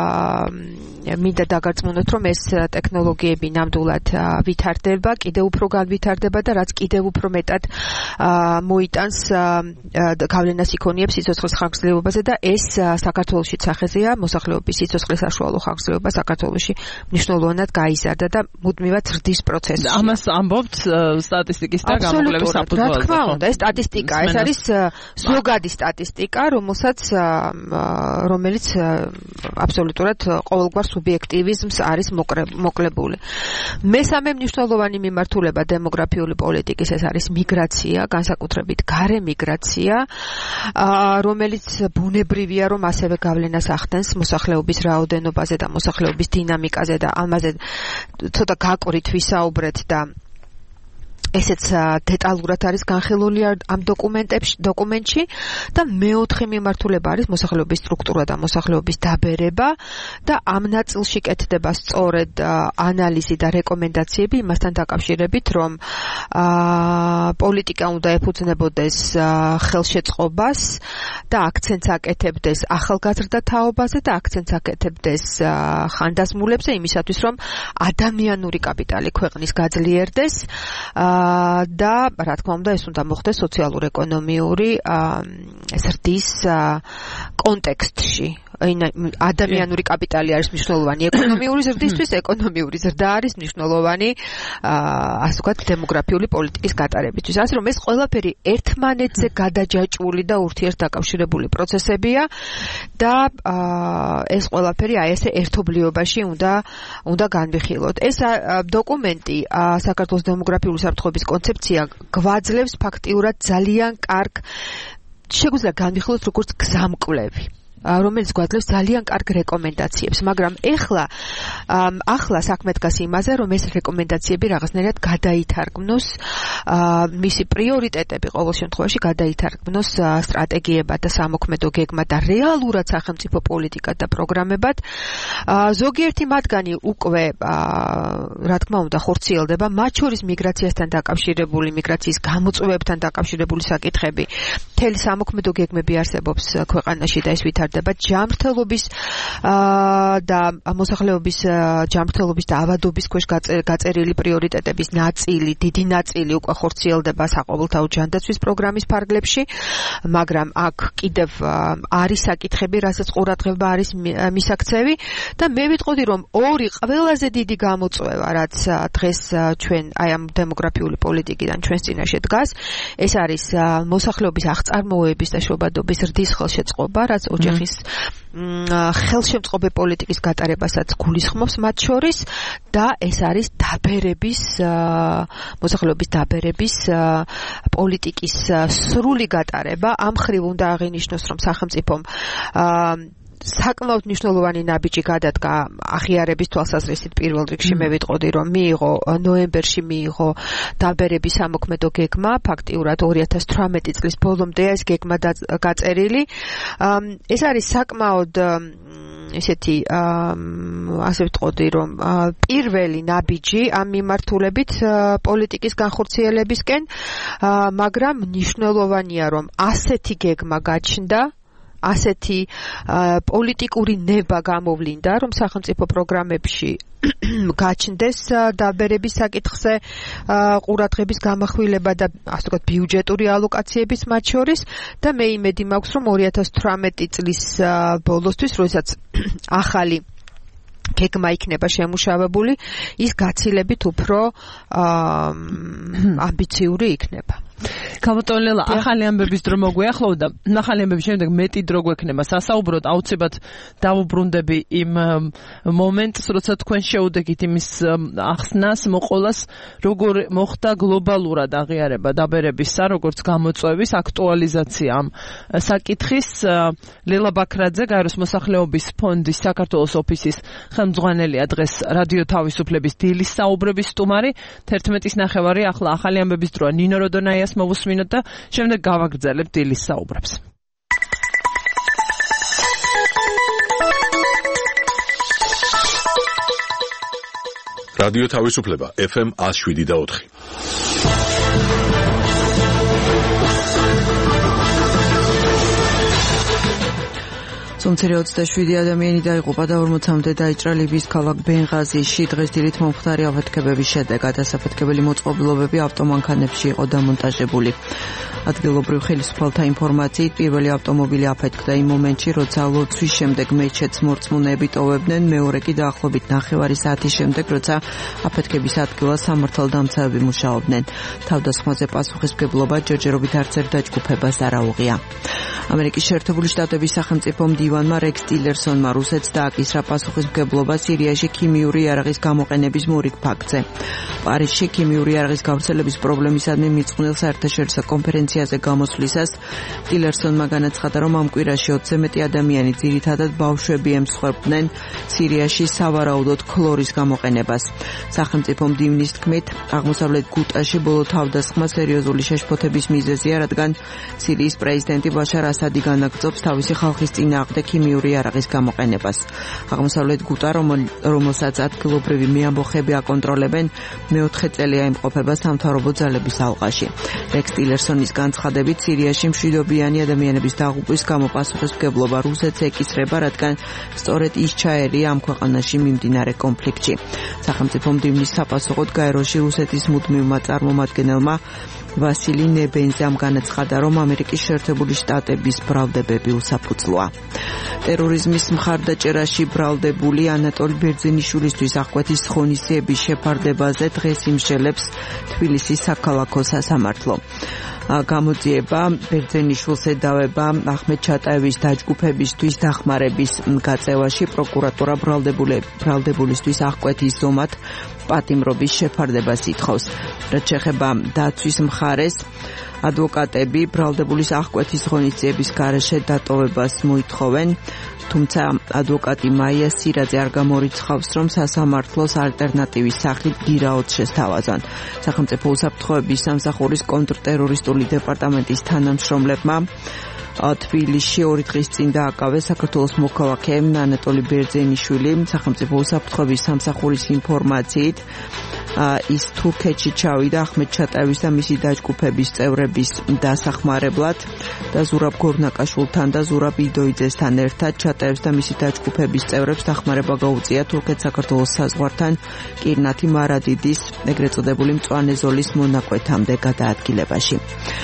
მინდა დაგარწმუნოთ, რომ ეს ტექნოლოგიები ნამდვილად ვითარდება, კიდევ უფრო განვითარდება და რაც კიდევ უფრო მეტად მოიტანს გავლენას იქონიებს სიცოცხლის ხანგრძლივობაზე და ეს საქართველოში სახეზეა მოსახლეობის სიცოცხლის საშუალო ხანგრძლივობა საქართველოში მნიშვნელოვნად გაიზარდა და მუდმივად ზრდის პროცესი. ამას ამბობთ სტატისტიკის და გამოკვლევის საფუძველზე. რა თქმა უნდა, ეს სტატისტიკა, ეს არის ზოგადი სტატისტიკა, რომელიც აბსოლუტურად ყოველგვარ სუბიექტივიზმს არის მოკლებული. მესამე მნიშვნელოვანი მიმართულება დემოგრაფიული პოლიტიკის ეს არის მიგრაცია, განსაკუთრებით გარე მიგრაცია, რომელიც ბუნებრივია, რომ ასევე გავლენას ახდენს მოსახლეობის რაოდენობაზე და მოსახლეობის დინამიკაზე და ამაზე ცოტა გაკვირით ვისაუბრეთ და ესეც დეტალურად არის განხილული ამ დოკუმენტში და მეოთხე მიმართულება არის მოსახლეობის სტრუქტურა და მოსახლეობის დაბერება და ამ ნაწილში კეთდება სწორედ ანალიზი და რეკომენდაციები იმასთან დაკავშირებით, რომ პოლიტიკა უნდა ეფუძნებოდეს ხელშეწყობას და აქცენტს აკეთებდეს ახალგაზრდა თაობაზე და აქცენტს აკეთებდეს ხანდაზმულებზე იმისათვის, რომ ადამიანური კაპიტალი ქვეყნის გაძლიერდეს და რა თქმა უნდა ეს უნდა მოხდეს სოციალურ-ეკონომიური ზრდის კონტექსტში. ადამიანური კაპიტალი არის მნიშვნელოვანი ეკონომიური ზრდისთვის, ეკონომიური ზრდა არის მნიშვნელოვანი ასე ვთქვათ დემოგრაფიული პოლიტიკის გატარებისთვის. ასე რომ ეს ყველაფერი ერთმანეთზე გადაჯაჭვული და ურთიერთდაკავშირებული პროცესებია და ეს ყველაფერი აი ესე ერთობლიობაში უნდა განვიხილოთ. ეს დოკუმენტი საქართველოს დემოგრაფიული უსაფრთხოების კონცეფცია გვაძლევს ფაქტიურად ძალიან კარგ შეგვიძლია განვიხილოთ როგორც გზამკვლევი, რომელიც გვაძლევს ძალიან კარგ რეკომენდაციებს, მაგრამ ახლა საქმე დგას იმაზე, რომ ეს რეკომენდაციები რაღაცნაირად გადაითარგმნოს, მისი პრიორიტეტები ყოველ შემთხვევაში გადაითარგმნოს სტრატეგიებად და სამოქმედო გეგმად და რეალურად სახელმწიფო პოლიტიკად და პროგრამებად. ზოგიერთი მათგანი უკვე რა თქმა უნდა ხორციელდება, მათ შორის მიგრაციასთან დაკავშირებული, მიგრაციის გამოწვევებთან დაკავშირებული საკითხები, მთელი სამოქმედო გეგმები არსებობს ქვეყანაში და ეს ვითარდება ვითარდება ჯანმრთელობის და მოსახლეობის ჯანმრთელობის და ავადობის ქვეშ გაწერილი პრიორიტეტების ნაწილი, დიდი ნაწილი უკვე ხორციელდება საყოველთაო ჯანდაცვის პროგრამის ფარგლებში, მაგრამ აქ კიდევ არის საკითხები, რასაც ყურადღება არის მისაქცევი და მე ვიტყოდი, რომ ორი ყველაზე დიდი გამოწვევა, რაც დღეს ჩვენ აი ამ დემოგრაფიული პოლიტიკიდან ჩვენს წინაშე დგას, ეს არის მოსახლეობის აღწარმოების და შობადობის ზრდის ხელშეწყობა, რაც ოჯახის ხელშემწყობი პოლიტიკის გატარებასაც გულისხმობს მათ შორის და ეს არის დაბერების მოსახლეობის დაბერების პოლიტიკის სრული გატარება. ამ ხრივ უნდა აღინიშნოს, რომ სახელმწიფომ საკმაოდ მნიშვნელოვანი ნაბიჯი გადადგა აღიარების თვალსაზრისით პირველ რიგში მე ვიტყოდი, რომ ნოემბერში მიიღო დაბერების სამოქმედო გეგმა, ფაქტიურად 2018 წლის ბოლომდე ეს გეგმა გაწერილი. ეს არის საკმაოდ ესეთი ასე ვიტყოდი, რომ პირველი ნაბიჯი ამ მიმართულებით პოლიტიკის განხორციელებისკენ, მაგრამ მნიშვნელოვანია, რომ ასეთი გეგმა გაჩნდა, ასეთი პოლიტიკური ნება გამოვლინდა, რომ სახელმწიფო პროგრამებში გაჩნდეს დაბერების საკითხზე ყურადღების გამახვილება და ასე ვთქვათ ბიუჯეტური ალოკაციების მათ შორის და მე იმედი მაქვს, რომ 2018 წლის ბოლოსთვის, როდესაც ახალი გეგმა იქნება შემუშავებული, ის გაცილებით უფრო ამბიციური იქნება. გამოტოლელა ახალი ამბების დრო მოგვიახლოვდა. ახალი ამბების შემდეგ მეტი დრო გვექნება სასაუბროდ, აუცილებლად დავუბრუნდები იმ მომენტს, როცა თქვენ შეუდეგით იმის ახსნას, მოყოლას, როგორ მოხდა გლობალურად აღიარება დაბერებისა, როგორც გამოწვევის აქტუალიზაცია ამ საკითხის. ლელა ბაქრაძე, გაეროს მოსახლეობის ფონდის საქართველოს ოფისის ხელმძღვანელია, დღეს რადიო თავისუფლების დილის საუბრების სტუმარი. 11:30 ახლა ახალი ამბების დროა. ნინო როდონაიას მოვუსმინოთ და შემდეგ გავაგრძელებთ დილის საუბრებს. რადიო თავისუფლება FM 107.4. სომცერი 27 ადამიანი დაიღუპა და 40-მდე დაიჭრა ლიბიის ქალაქ ბენღაზიში. დღეს დილით მომხდარი აფეთქებების შედეგად ასაფეთქებელი მოწყობილობები ავტომანქანებში იყო დამონტაჟებული. ადგილობრივ ხელისუფალთა ინფორმაციით პირველი ავტომობილი აფეთქდა იმ მომენტში, როცა ლოცვის შემდეგ მეჩეთს მორწმუნეები ტოვებდნენ, მეორე კი დაახლოებით 9 საათის შემდეგ, როცა აფეთქების ადგილას სამართალდამცავები მუშაობდნენ. თავდასხმაზე პასუხისმგებლობა ჯერჯერობით არც ერთ დაჯგუფებას არ აუღია. ამერიკის შეერთებული შტატების სახელმწიფო მდივანმა რექს ტილერსონმა რუსეთს დააკისრა პასუხისმგებლობა სირიაში ქიმიური იარაღის გამოყენების მორიგ ფაქტზე. პარიზში ქიმიური იარაღის გავრცელების პრობლემისადმი მიწყვნილ საერთაშორისო კონფერენციაზე გამოსვლისას ტილერსონმა განაცხადა, რომ ამ კვირაში 20-ზე მეტი ადამიანი, ძირითადად ბავშვები, ემსხვერპლდნენ სირიაში სავარაუდოდ ქლორის გამოყენებას. სახელმწიფო მდივნის თქმით, აღმოსავლეთ გუტაში ბოლო თავდასხმა სერიოზული შეშფოთების მიზეზია, რადგან სირიის პრეზიდენტი ბაშარ ასადი განაგრძობს თავისი ხალხის წინააღმდეგ ქიმიური იარაღის გამოყენებას. აღმოსავლეთ გუტა, რომელსაც ადგილობრივი მეამბოხები აკონტროლებენ, მეოთხე წელია იმყოფება სამთავრობო ძალების ალყაში. რექს ტილერსონის განცხადებით, სირიაში მშვიდობიანი ადამიანების დაღუპვის გამო პასუხისმგებლობა რუსეთს ეკისრება, რადგან სწორედ ის ჩაერია ამ ქვეყანაში მიმდინარე კონფლიქტში. სახელმწიფო მდივნის საპასუხოდ გაეროში რუსეთის მუდმივმა წარმომადგენელმა ვასილი ნებენზამ განაცხადა, რომ ამერიკის შეერთებული შტატების ბრალდებები უსაფუძვლოა. ტერორიზმის მხარდაჭერაში ბრალდებული ანატოლი ბერძენიშვილისთვის აღკვეთის ღონისძიების შეფარდებაზე დღეს იმსჯელებს თბილისის საქალაქო სასამართლო. გამოძიება ბერძენიშვილს ედავება ახმედ ჩატაევის დაჯგუფებისთვის დახმარების გაწევაში. პროკურატურა ბრალდებულისთვის აღკვეთის ზომად პატიმრობის შეფარდებას ითხოვს. რაც შეეხება დაცვის მხარეს, ადვოკატები ბრალდებულის აღკვეთის ღონისძიების გარეშე დატოვებას მოითხოვენ, თუმცა ადვოკატი მაია სირაძე არ გამორიცხავს, რომ სასამართლოს ალტერნატივის სახით გირაოდ შესთავაზონ. სახელმწიფო უსაფრთხოების სამსახურის კონტრტერორისტული დეპარტამენტის თანამშრომლებმა თბილისში 2 დღის წინ დააკავეს საქართველოს მოქალაქე ანატოლი ბერძენიშვილი. სახელმწიფო უსაფრთხოების სამსახურის ინფორმაციით ის თურქეთში ჩავიდა ახმედ ჩატაევის და მისი დაჯგუფების წევრების დასახმარებლად და ზურაბ გორნაკაშვილთან და ზურაბ იდოიძესთან ერთად ჩატაევს და მისი დაჯგუფების წევრებს დახმარება გაუწია თურქეთ-საქართველოს საზღვართან კირნათი მარადიდის ეგრეთ წოდებული მწვანე ზოლის მონაკვეთამდე გადაადგილებაში.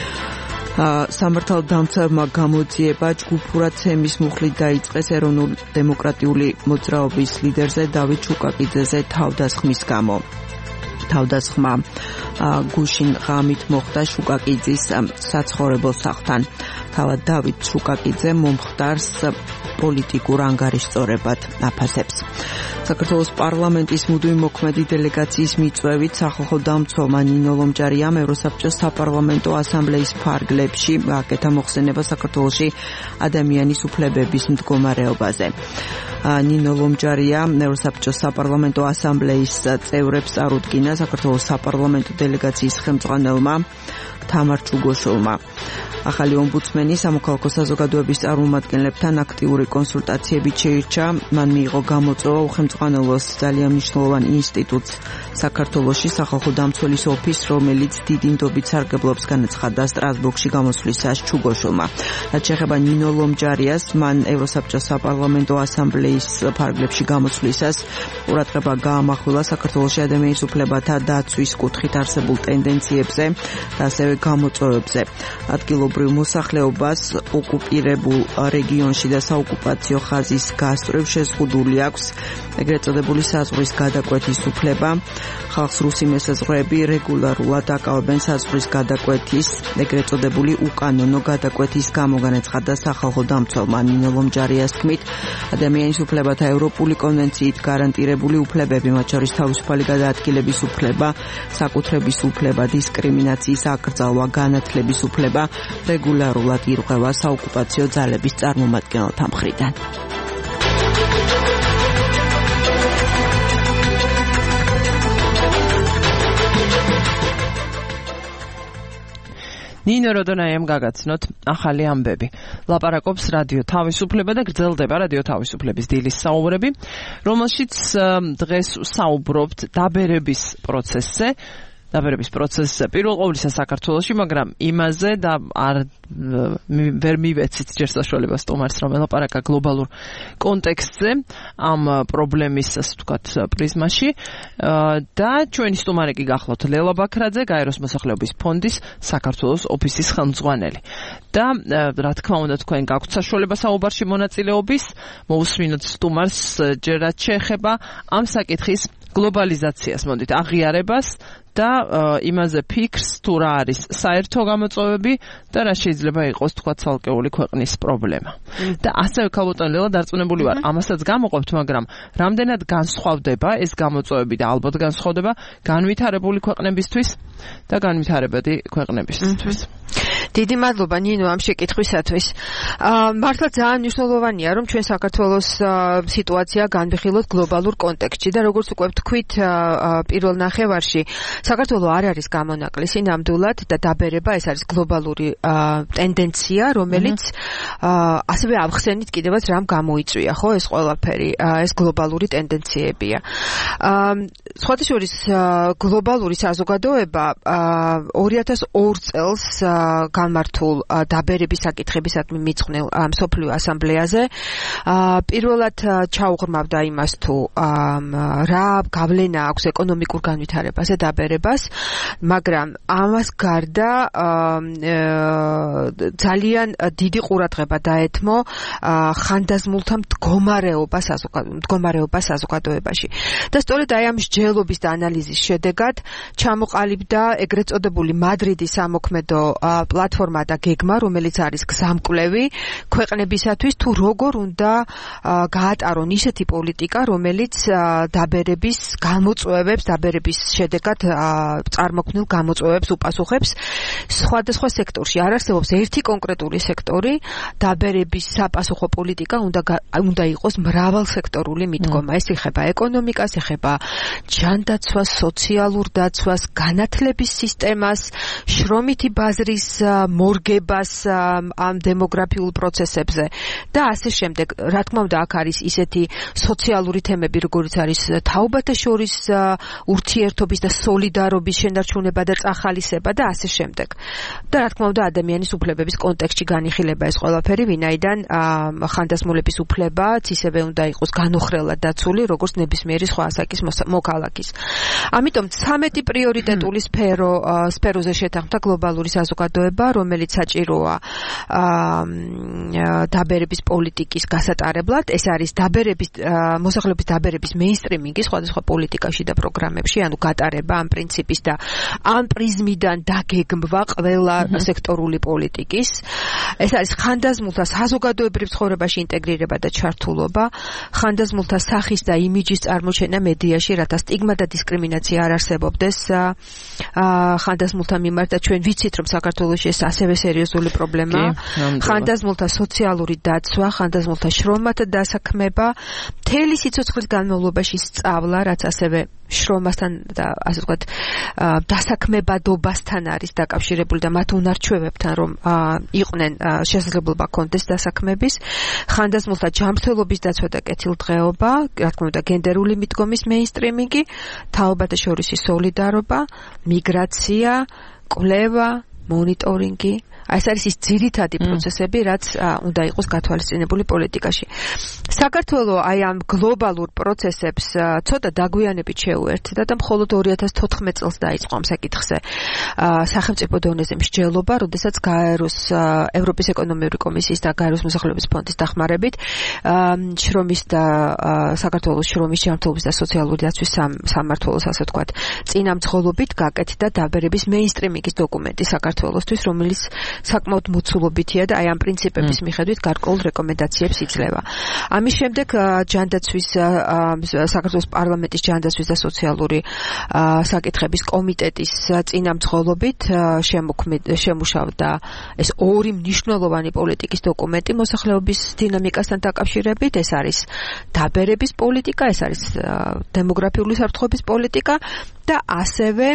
სამართალდამცავმა გამოძიება ჯგუფურად ცემის მუხლით დაიწყეს ეროვნულ დემოკრატიული მოძრაობის ლიდერზე დავით შუკაკიძეზე თავდასხმის გამო. თავდასხმა გუშინ ღამით მოხდა შუკაკიძის საცხოვრებელ სახლთან. თავად დავით შუკაკიძე მომხდარს პოლიტიკურ ანგარიშწორებად აფასებს. საქართველოს პარლამენტის მუდმივი მოქმედი დელეგაციის მიწვევით სახალხო დამცველმა ნინო ლომჯარიამ ევროსაბჭოს საპარლამენტო ასამბლეის ფარგლებში აკეთა მოხსენება საქართველოში ადამიანის უფლებების მდგომარეობაზე. ნინო ლომჯარია ევროსაბჭოს საპარლამენტო ასამბლეის წევრებს წარუდგინა საქართველოს საპარლამენტო დელეგაციის ხელმძღვანელმა თამარ ჩუგოშოვმა. ახალი ომბუდსმენი სამოქალაქო საზოგადოების წარმომადგენლებთან აქტიური კონსულტაციებით შეირჩა. მან მიიღო გამოწვევა უხელმძღვანელოს ძალიან მნიშვნელოვან ინსტიტუტს საქართველოში სახალხო დამცველის ოფისს, რომელიც დიდი ნდობით სარგებლობს განაცხადა სტრასბურგში გამოსვლისას ჩუგოშოვმა. რაც შეეხება ნინო ლომჯარიას, მან ევროსაბჭოს საპარლამენტო ასამბლეის ფარგლებში გამოსვლისას ყურადღება გაამახვილა საქართველოში ადამიანის უფლებათა დაცვის კუთხით არსებულ ტენდენციებზე და ასევე გამოწვევებზე. ადგილობრივ მოსახლეობას ოკუპირებულ რეგიონში და საოკუპაციო ხაზის გასწვრივ შეზღუდული აქვს ეგრეთ წოდებული საზღვრის გადაკვეთის უფლება. ხალხს რუსი მესაზღვრეები რეგულარულად აკავებენ საზღვრის გადაკვეთის ეგრეთ წოდებული უკანონო გადაკვეთის გამო განაცხადა სახალხო დამცველმა ნინო ლომჯარიას თქმით, ადამიანის უფლებათა ევროპული კონვენციით გარანტირებული უფლებები, მათ შორის თავისუფალი გადაადგილების უფლება, საკუთრების უფლება, დისკრიმინაციის აკრძალვა, განათლების უფლება რეგულარულად ირღვევა საოკუპაციო ძალების წარმომადგენელთა მხრიდან. ნინო როდონაიამ გაგაცნოთ ახალი ამბები. ლაპარაკობს რადიო თავისუფლება და გრძელდება რადიო თავისუფლების დილის საუბრები, რომელშიც დღეს საუბრობთ დაბერების პროცესზე. დაბერების პროცესზე პირველ ყოვლისა საქართველოში, მაგრამ იმაზე და ვერ მივეცით ჯერ საშუალება სტუმარს რომ ელაპარაკა გლობალურ კონტექსტზე ამ პრობლემის, ასე ვთქვათ, პრიზმაში და ჩვენი სტუმარი კი გახლავთ ლელა ბაქრაძე, გაეროს მოსახლეობის ფონდის საქართველოს ოფისის ხელმძღვანელი. და რა თქმა უნდა თქვენ გაქვთ საშუალება საუბარში მონაწილეობის, მოусმინოთ სტუმარს ჯერ რაც შეეხება ამ საკითხის გლობალიზაციას, მოდით აღიარებას და იმაზე ფიქრს თუ რა არის საერთო გამოწვევები და რა შეიძლება იყოს თქვა ცალკეული ქვეყნის პრობლემა. და ასევე ქალბატონ ლელა დარწმუნებული ვარ, ამასაც გამოყოფთ, მაგრამ რამდენად განსხვავდება ეს გამოწვევები და ალბათ განსხვავდება განვითარებული ქვეყნებისთვის და განვითარებადი ქვეყნებისთვის. დიდი მადლობა ნინო ამ შეკითხვისათვის. მართლა ძალიან მნიშვნელოვანია რომ ჩვენ საქართველოს სიტუაცია განვიხილოთ გლობალურ კონტექსტში და როგორც უკვე ვთქვით პირველ ნახევარში საქართველო არ არის გამონაკლისი ნამდვილად და დაბერება ეს არის გლობალური ტენდენცია, რომელიც ასევე ავხსენით კიდევაც რამ გამოიწვია, ხო, ეს ყველაფერი, ეს გლობალური ტენდენციებია. სხვათა შორის გლობალური საზოგადოება 2002 წელს გამართულ დაბერების საკითხებისადმი მიწყვნილ მსოფლიო ასამბლეაზე პირველად ჩაუღრმავდა იმას თუ რა გავლენა აქვს ეკონომიკურ განვითარებაზე დაბერებას, მაგრამ ამას გარდა ძალიან დიდი ყურადღება დაეთმო ხანდაზმულთა მდგომარეობა საზოგადოებაში. და სწორედ აი ამ მსჯელობის და ანალიზის შედეგად ჩამოყალიბდა ეგრეთ წოდებული მადრიდის სამოქმედო პლატფორმა და გეგმა, რომელიც არის გზამკვლევი ქვეყნებისათვის თუ როგორ უნდა გაატარონ ისეთი პოლიტიკა, რომელიც დაბერების გამოწვევებს, დაბერების შედეგად წარმოქმნილ გამოწვევებს უპასუხებს სხვადასხვა სექტორში. არ არსებობს ერთი კონკრეტული სექტორი, დაბერების საპასუხო პოლიტიკა უნდა იყოს მრავალსექტორული მიდგომა. ეს ეხება ეკონომიკას, ეხება ჯანდაცვას, სოციალურ დაცვას, განათლების სისტემას, შრომითი ბაზრის მორგებას ამ დემოგრაფიულ პროცესებზე და ასე შემდეგ. Რა თქმა უნდა, აქ არის ისეთი სოციალური თემები, როგორიც არის თაობათა შორის ურთიერთობის და სოლიდარობის შენარჩუნება და წახალისება და ასე შემდეგ. და რა თქმა უნდა, ადამიანის უფლებების კონტექსტში განიხილება ეს ყველაფერი, ვინაიდან ხანდაზმულების უფლებაც ისევე უნდა იყოს განუხრელად დაცული, როგორც ნებისმიერი სხვა ასაკის მოქალაქის. ამიტომ 13 პრიორიტეტული სფეროზე შეთანხმდა გლობალური საზოგადოება, რომელიც საჭიროა დაბერების პოლიტიკის გასატარებლად. ეს არის მოსახლეობის დაბერების მეინსტრიმინგი სხვადასხვა პოლიტიკაში და პროგრამებში, ანუ გატარება ამ პრინციპის და ამ პრიზმიდან დაგეგმვა ყველა სექტორული პოლიტიკის. ეს არის ხანდაზმულთა საზოგადოებრივ ცხოვრებაში ინტეგრირება და ჩართულობა, ხანდაზმულთა სახის და იმიჯის წარმოჩენა მედიაში, რათა სტიგმა და დისკრიმინაცია არ არსებობდეს ხანდაზმულთა მიმართ და ჩვენ ვიცით, რომ საქართველოში ეს ასევე სერიოზული პრობლემაა. ხანდაზმულთა სოციალური დაცვა, ხანდაზმულთა შრომათა დასაქმება, მთელი სიცოცხლის განმავლობაში სწავლა, რაც ასევე შრომასთან და ასე ვთქვათ დასაქმებადობასთან არის დაკავშირებული და მათ უნარჩვევებთან რომ იყვნენ შესაძლებლობა კონდეს დასაქმების, ხანდაზმულთა ჯანმრთელობის დაცვა და კეთილდღეობა, რა თქმა უნდა გენდერული მიდგომის მეინსტრიმინგი, თაობათა შორისი სოლიდარობა, მიგრაცია, კვლევა, მონიტორინგი. ეს არის ის ძირითადი პროცესები, რაც უნდა იყოს გათვალისწინებული პოლიტიკაში. საქართველოს აი ამ გლობალურ პროცესებს ცოტა დაგვიანებით შეუერთდა და მხოლოდ 2014 წელს დაიწყო ამ საკითხზე სახელმწიფო დონეზე მსჯელობა, როდესაც გაეროს ევროპის ეკონომიკური კომისიის და გაეროს მოსახლეობის ფონდის დახმარებით შრომის და საქართველოს შრომის ჯანმრთელობის და სოციალური დაცვის სამმართველოს, ასე ვთქვათ, წინამძღოლობით გაკეთდა დაბერების მეინსტრიმინგის დოკუმენტი საქართველოსთვის, რომელიც საკმაოდ მოცულობითია და აი ამ პრინციპების მიხედვით გარკვეულ რეკომენდაციებს იძლევა. ამის შემდეგ ჯანდაცვის საქართველოს პარლამენტის ჯანდაცვის და სოციალური საკითხების კომიტეტის წინამძღოლობით შემუშავდა ეს ორი მნიშვნელოვანი პოლიტიკის დოკუმენტი მოსახლეობის დინამიკასთან დაკავშირებით. ეს არის დაბერების პოლიტიკა, ეს არის დემოგრაფიული საფრთხების პოლიტიკა და ასევე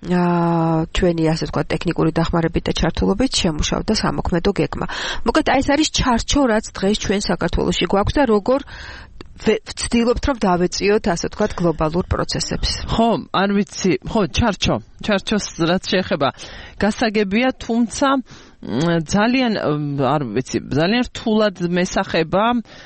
ჩვენი ასე ვთქვათ ტექნიკური დახმარებით და ჩართულობით შემუშავდა სამოქმედო გეგმა. მოკლედ ეს არის ჩარჩო, რაც დღეს ჩვენ საქართველოში გვაქვს და როგორ ვცდილობთ რომ დავეწიოთ ასე ვთქვათ გლობალურ პროცესებს. ხო, არ ვიცი, ხო, ჩარჩოს რაც შეეხება გასაგებია, თუმცა ძალიან არ ვიცი, ძალიან რთულად მესახება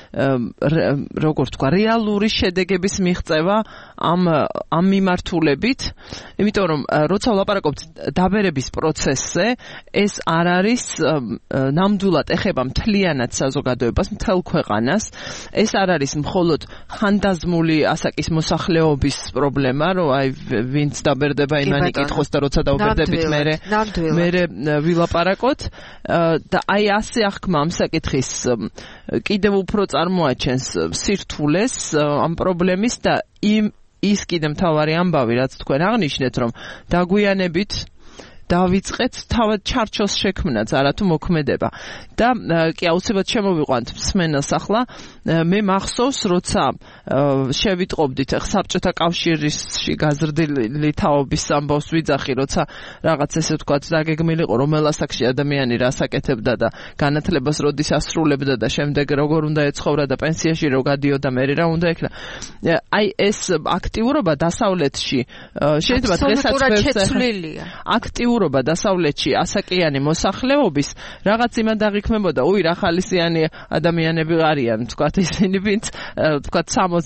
როგორ თქვა რეალური შედეგების მიღწევა ამ მიმართულებით, იმიტომ რომ როცა ვლაპარაკობთ დაბერების პროცესზე, ეს არ არის ნამდვილად ეხება მთლიანად საზოგადოებას, მთელ ქვეყანას. ეს არ არის მხოლოდ ხანდაზმული ასაკის მოსახლეობის პრობლემა, რომ აი ვინც დაბერდება იმან იკითხოს და როცა დაუბერდებით მე ვილაპარაკოთ. და აი ასე აღქმა ამ საკითხის კიდევ უფრო წარმოაჩენს სირთულეს ამ პრობლემის და ის კიდე მთავარი ამბავი, რაც თქვენ აღნიშნეთ, რომ დაგვიანებით დავიწყეთ თავად ჩარჩოს შექმნაც, არათუ მოქმედება. და კი აუცილებლად შემოვიყვანთ მსმენელს ახლა. მე მახსოვს, როცა შევიტყობდით საბჭოთა კავშირში გაზრდილი თაობის ამბავს ვიძახი, როცა რაღაც ესე ვთქვათ დაგეგმილიყო, რომელ ასაკში ადამიანი რას აკეთებდა და განათლებას როდის ასრულებდა და შემდეგ როგორ უნდა ეცხოვრა და პენსიაში რო გადიოდა მე რა უნდა ექნა. აი ეს აქტიურობა დასავლეთში შეიძლება დღესაც შეცვლილია. აქტიურობა დასავლეთში ასაკიანი მოსახლეობის რაღაც იმად აღიქმებოდა, რა ხალისიანი ადამიანები არიან, ვთქვათ ისინი, ვინც ვთქვათ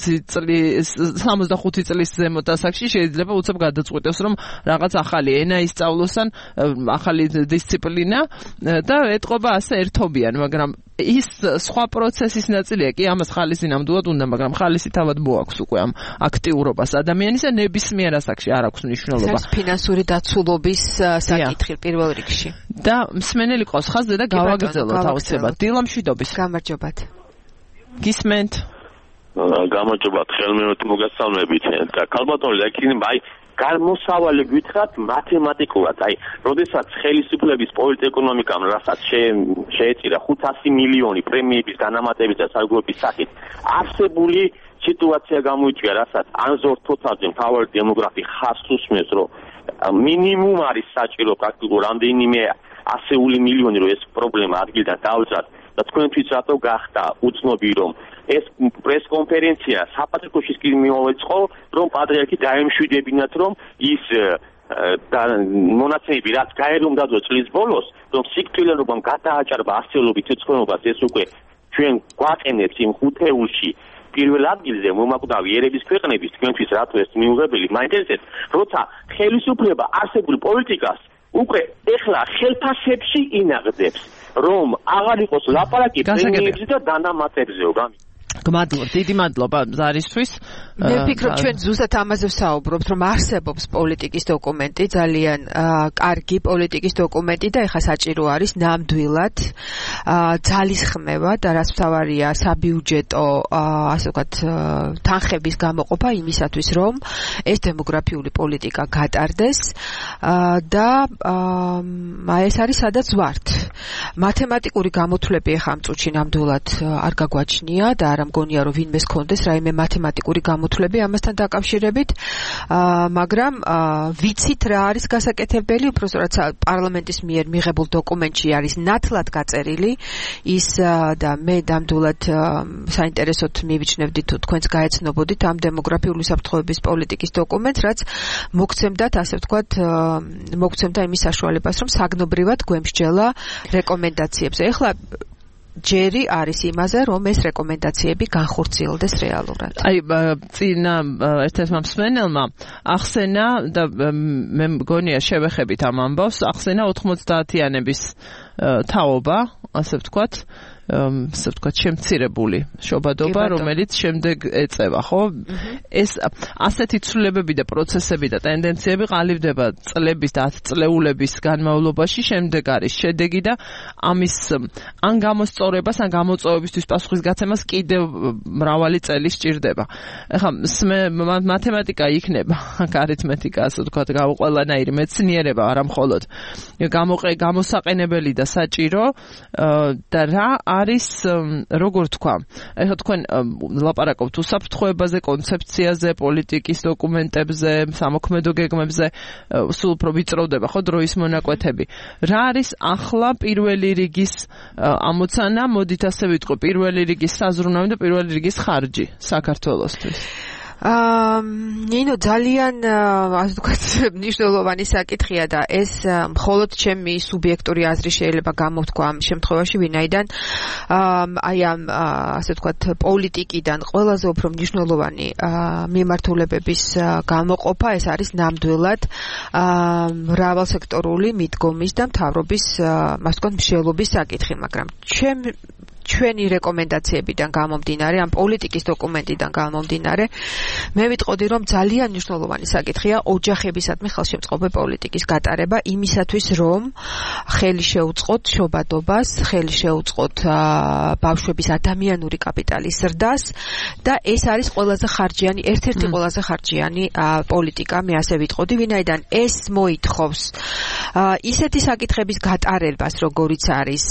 65 წლის ზემოთ ასაკში შეიძლება უცებ გადაწყვიტოს, რომ რაღაც ახალი ენა ისწავლოსან, ახალი დისციპლინა და ეტყობა ასე ერთობიან, მაგრამ ის სხვა პროცესის ნაწილია, კი ამას ხალისი ნამდვილად უნდა, მაგრამ ხალისი თავად მოაქვს უკვე ამ აქტიურობას ადამიანისა ნებისმიერ ასაკში არ აქვს მნიშვნელობა. ეს ფინანსური დაცულობის საკითხი პირველ რიგში. და მსმენელი ყავს ხაზზე და გავაგრძელოთ აუცილებლად. დილამშვიდობის. გამარჯობათ. გისმენთ. გამარჯობათ, ხელმეორედ მოგესალმებით. ქალბატონი ლეკინი, გამოსავალი გითხრათ მათემატიკურად, როდესაც ხელისუფლების პოლიტეკონომიკამ რასაც შეეწირა 500 მილიონი პრემიების განამატების და სარგებლობის სახით, არსებული სიტუაცია გამოიწვია, რასაც ანზორ თოთაძე მთავარი დემოგრაფი ხაზს უსმენს, რომ მინიმუმ არის საჭირო პრაქტიკულ რამდენიმე ასეული მილიონი რომ ეს პრობლემა ადგილიდან დავძრათ და თქვენთვის რატო გახდა უცნობი რომ ეს პრესკონფერენცია საპატრიარქოში კი მოეწყო რომ პატრიარქი დაემშვიდებინათ რომ ის და მონაცემები რაც გაერუნდაო წლის ბოლოს რომ სიკვდილიანობამ გადააჭარბა ასეულობით ცეცხლობას ეს უკვე ჩვენ გვაყენებს იმ ხუთეულში პირველ ადგილზე მომაკვდავი ერების ქვეყნების თქვენთვის რატო ეს მიუღებელი მაინტერესებს როცა ხელისუფლება არსებულ პოლიტიკას უკვე ეხლა ხელფასებში ინაღდებს რომ აღარ იყოს ლაპარაკი პრემიებზე და დანამატებზეო გმადლობ, დიდი მადლობა ზარისთვის. მე ვფიქრობ ჩვენ ზუსტად ამაზე ვსაუბრობთ, რომ არსებობს პოლიტიკის დოკუმენტი, ძალიან კარგი პოლიტიკის დოკუმენტი და ეხლა საჭირო არის ნამდვილად ძალისხმევა და რაც მთავარია საბიუჯეტო ასე ვთქვათ თანხების გამოყოფა იმისათვის, რომ ეს დემოგრაფიული პოლიტიკა გატარდეს და ეს არის სადაც ვართ. მათემატიკური გამოთვლები ეხლა ამ წუთში ნამდვილად არ გაგვაჩნია და არ მგონია რომ ვინმეს კონდეს რაიმე მათემატიკური გამოთვლები ამასთან დაკავშირებით, მაგრამ ვიცით რა არის გასაკეთებელი, უბრალოდ პარლამენტის მიერ მიღებულ დოკუმენტში არის ნათლად გაწერილი ის და მე ნამდვილად საინტერესოდ მივიჩნევდი თუ თქვენც გაეცნობოდით ამ დემოგრაფიული უსაფრთხოების პოლიტიკის დოკუმენტს, რაც მოგცემდათ, ასე ვთქვათ, მოგცემდა იმის საშუალებას, რომ საგნობრივად გვემსჯელა რეკომენდაციებზე. ეხლა ჯერი არის იმაზე, რომ ეს რეკომენდაციები განხორციელდეს რეალურად. აი, წინა ერთ-ერთმა მსმენელმა ახსენა და მე მგონია შევეხებით ამ ამბავს, ახსენა 90-იანების თაობა, ასე ვთქვათ, შემცირებული შობადობა, რომელიც შემდეგ ეწევა, ხო? ეს ასეთი ცვლილებები და პროცესები და ტენდენციები ყალიბდება წლების და 10 წლეულების განმავლობაში, შემდეგ არის შედეგი და ამის ან გამოსწორებას, ან გამოწვევებისთვის პასუხისგაცემას კიდევ მრავალი წელი სჭირდება. ეხლა მათემატიკა იქნება, არითმეტიკა, ასე ვთქვათ, ყველანაირი მეცნიერება, არა მხოლოდ გამოსაყენებელი და საჭირო და რა არის როგორ თქვა. ეხლა თქვენ ლაპარაკობთ უსაფრთხოებაზე, კონცეფციაზე, პოლიტიკის დოკუმენტებზე, სამოქმედო გეგმებზე, სულ უფრო ვიწროვდება ხო დროის მონაკვეთები. რა არის ახლა პირველი რიგის ამოცანა, მოდით ასე ვიტყვი, პირველი რიგის საზრუნავი და პირველი რიგის ხარჯი საქართველოსთვის. ნინო ძალიან ასე ვთქვათ მნიშვნელოვანი საკითხია და ეს მხოლოდ ჩემი სუბიექტური აზრი შეიძლება გამოვთქვა ამ შემთხვევაში, ვინაიდან აი ამ ასე ვთქვათ პოლიტიკიდან ყველაზე უფრო მნიშვნელოვანი მიმართულებების გამოყოფა ეს არის ნამდვილად მრავალსექტორული მიდგომის და მთავრობის ასე ვთქვათ მშელობის საკითხი, მაგრამ ჩვენი რეკომენდაციებიდან გამომდინარე, ამ პოლიტიკის დოკუმენტიდან გამომდინარე, მე ვიტყოდი, რომ ძალიან მნიშვნელოვანი საკითხია ოჯახებისადმი ხელშემწყობი პოლიტიკის გატარება იმისათვის, რომ ხელი შეუწყოთ შობადობას, ხელი შეუწყოთ ბავშვების ადამიანური კაპიტალის ზრდას და ეს არის ყველაზე ხარჯიანი, ერთ-ერთი ყველაზე ხარჯიანი პოლიტიკა, მე ასე ვიტყოდი, ვინაიდან ეს მოითხოვს ისეთი საკითხების გატარებას, როგორიც არის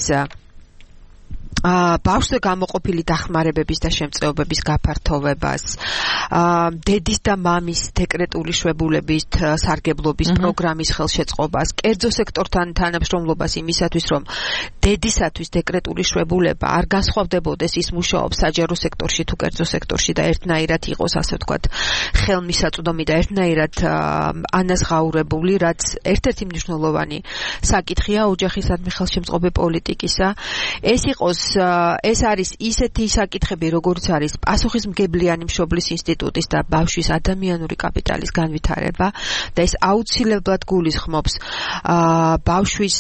ბავშვზე გამოყოფილი დახმარებების და შემწეობების გაფართოვებას, დედის და მამის დეკრეტული შვებულების სარგებლობის პროგრამის ხელშეწყობას, კერძო სექტორთან თანამშრომლობას იმისათვის, რომ დედისათვის დეკრეტული შვებულება არ განსხვავდებოდეს, ის მუშაობს საჯარო სექტორში თუ კერძო სექტორში და ერთნაირად იყოს, ასე ვთქვათ, ხელმისაწვდომი და ერთნაირად ანაზღაურებული, რაც ერთ-ერთი მნიშვნელოვანი საკითხია ოჯახისადმი ხელშემწყობი პოლიტიკისა. ეს არის ისეთი საკითხები, როგორც არის პასუხისმგებლიანი მშობლის ინსტიტუტის და ბავშვის ადამიანური კაპიტალის განვითარება და ეს აუცილებლად გულისხმობს ბავშვის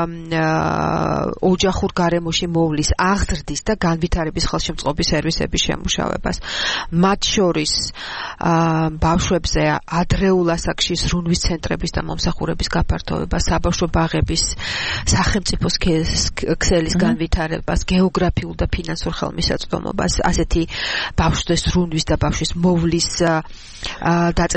ოჯახურ გარემოში მოვლის აღზრდის და განვითარების ხელშემწყობი სერვისების შემუშავებას. მათ შორის ბავშვებზე ადრეულ ასაკში ზრუნვის ცენტრების და მომსახურების გაფართოვება, საბავშვო ბაღების სახელმწიფოს ქსელის განვითარებას, გეოგრაფიულ და ფინანსურ ხელმისაწვდომობას, ასეთი ბავშვის ზრუნვის და ბავშვის მოვლის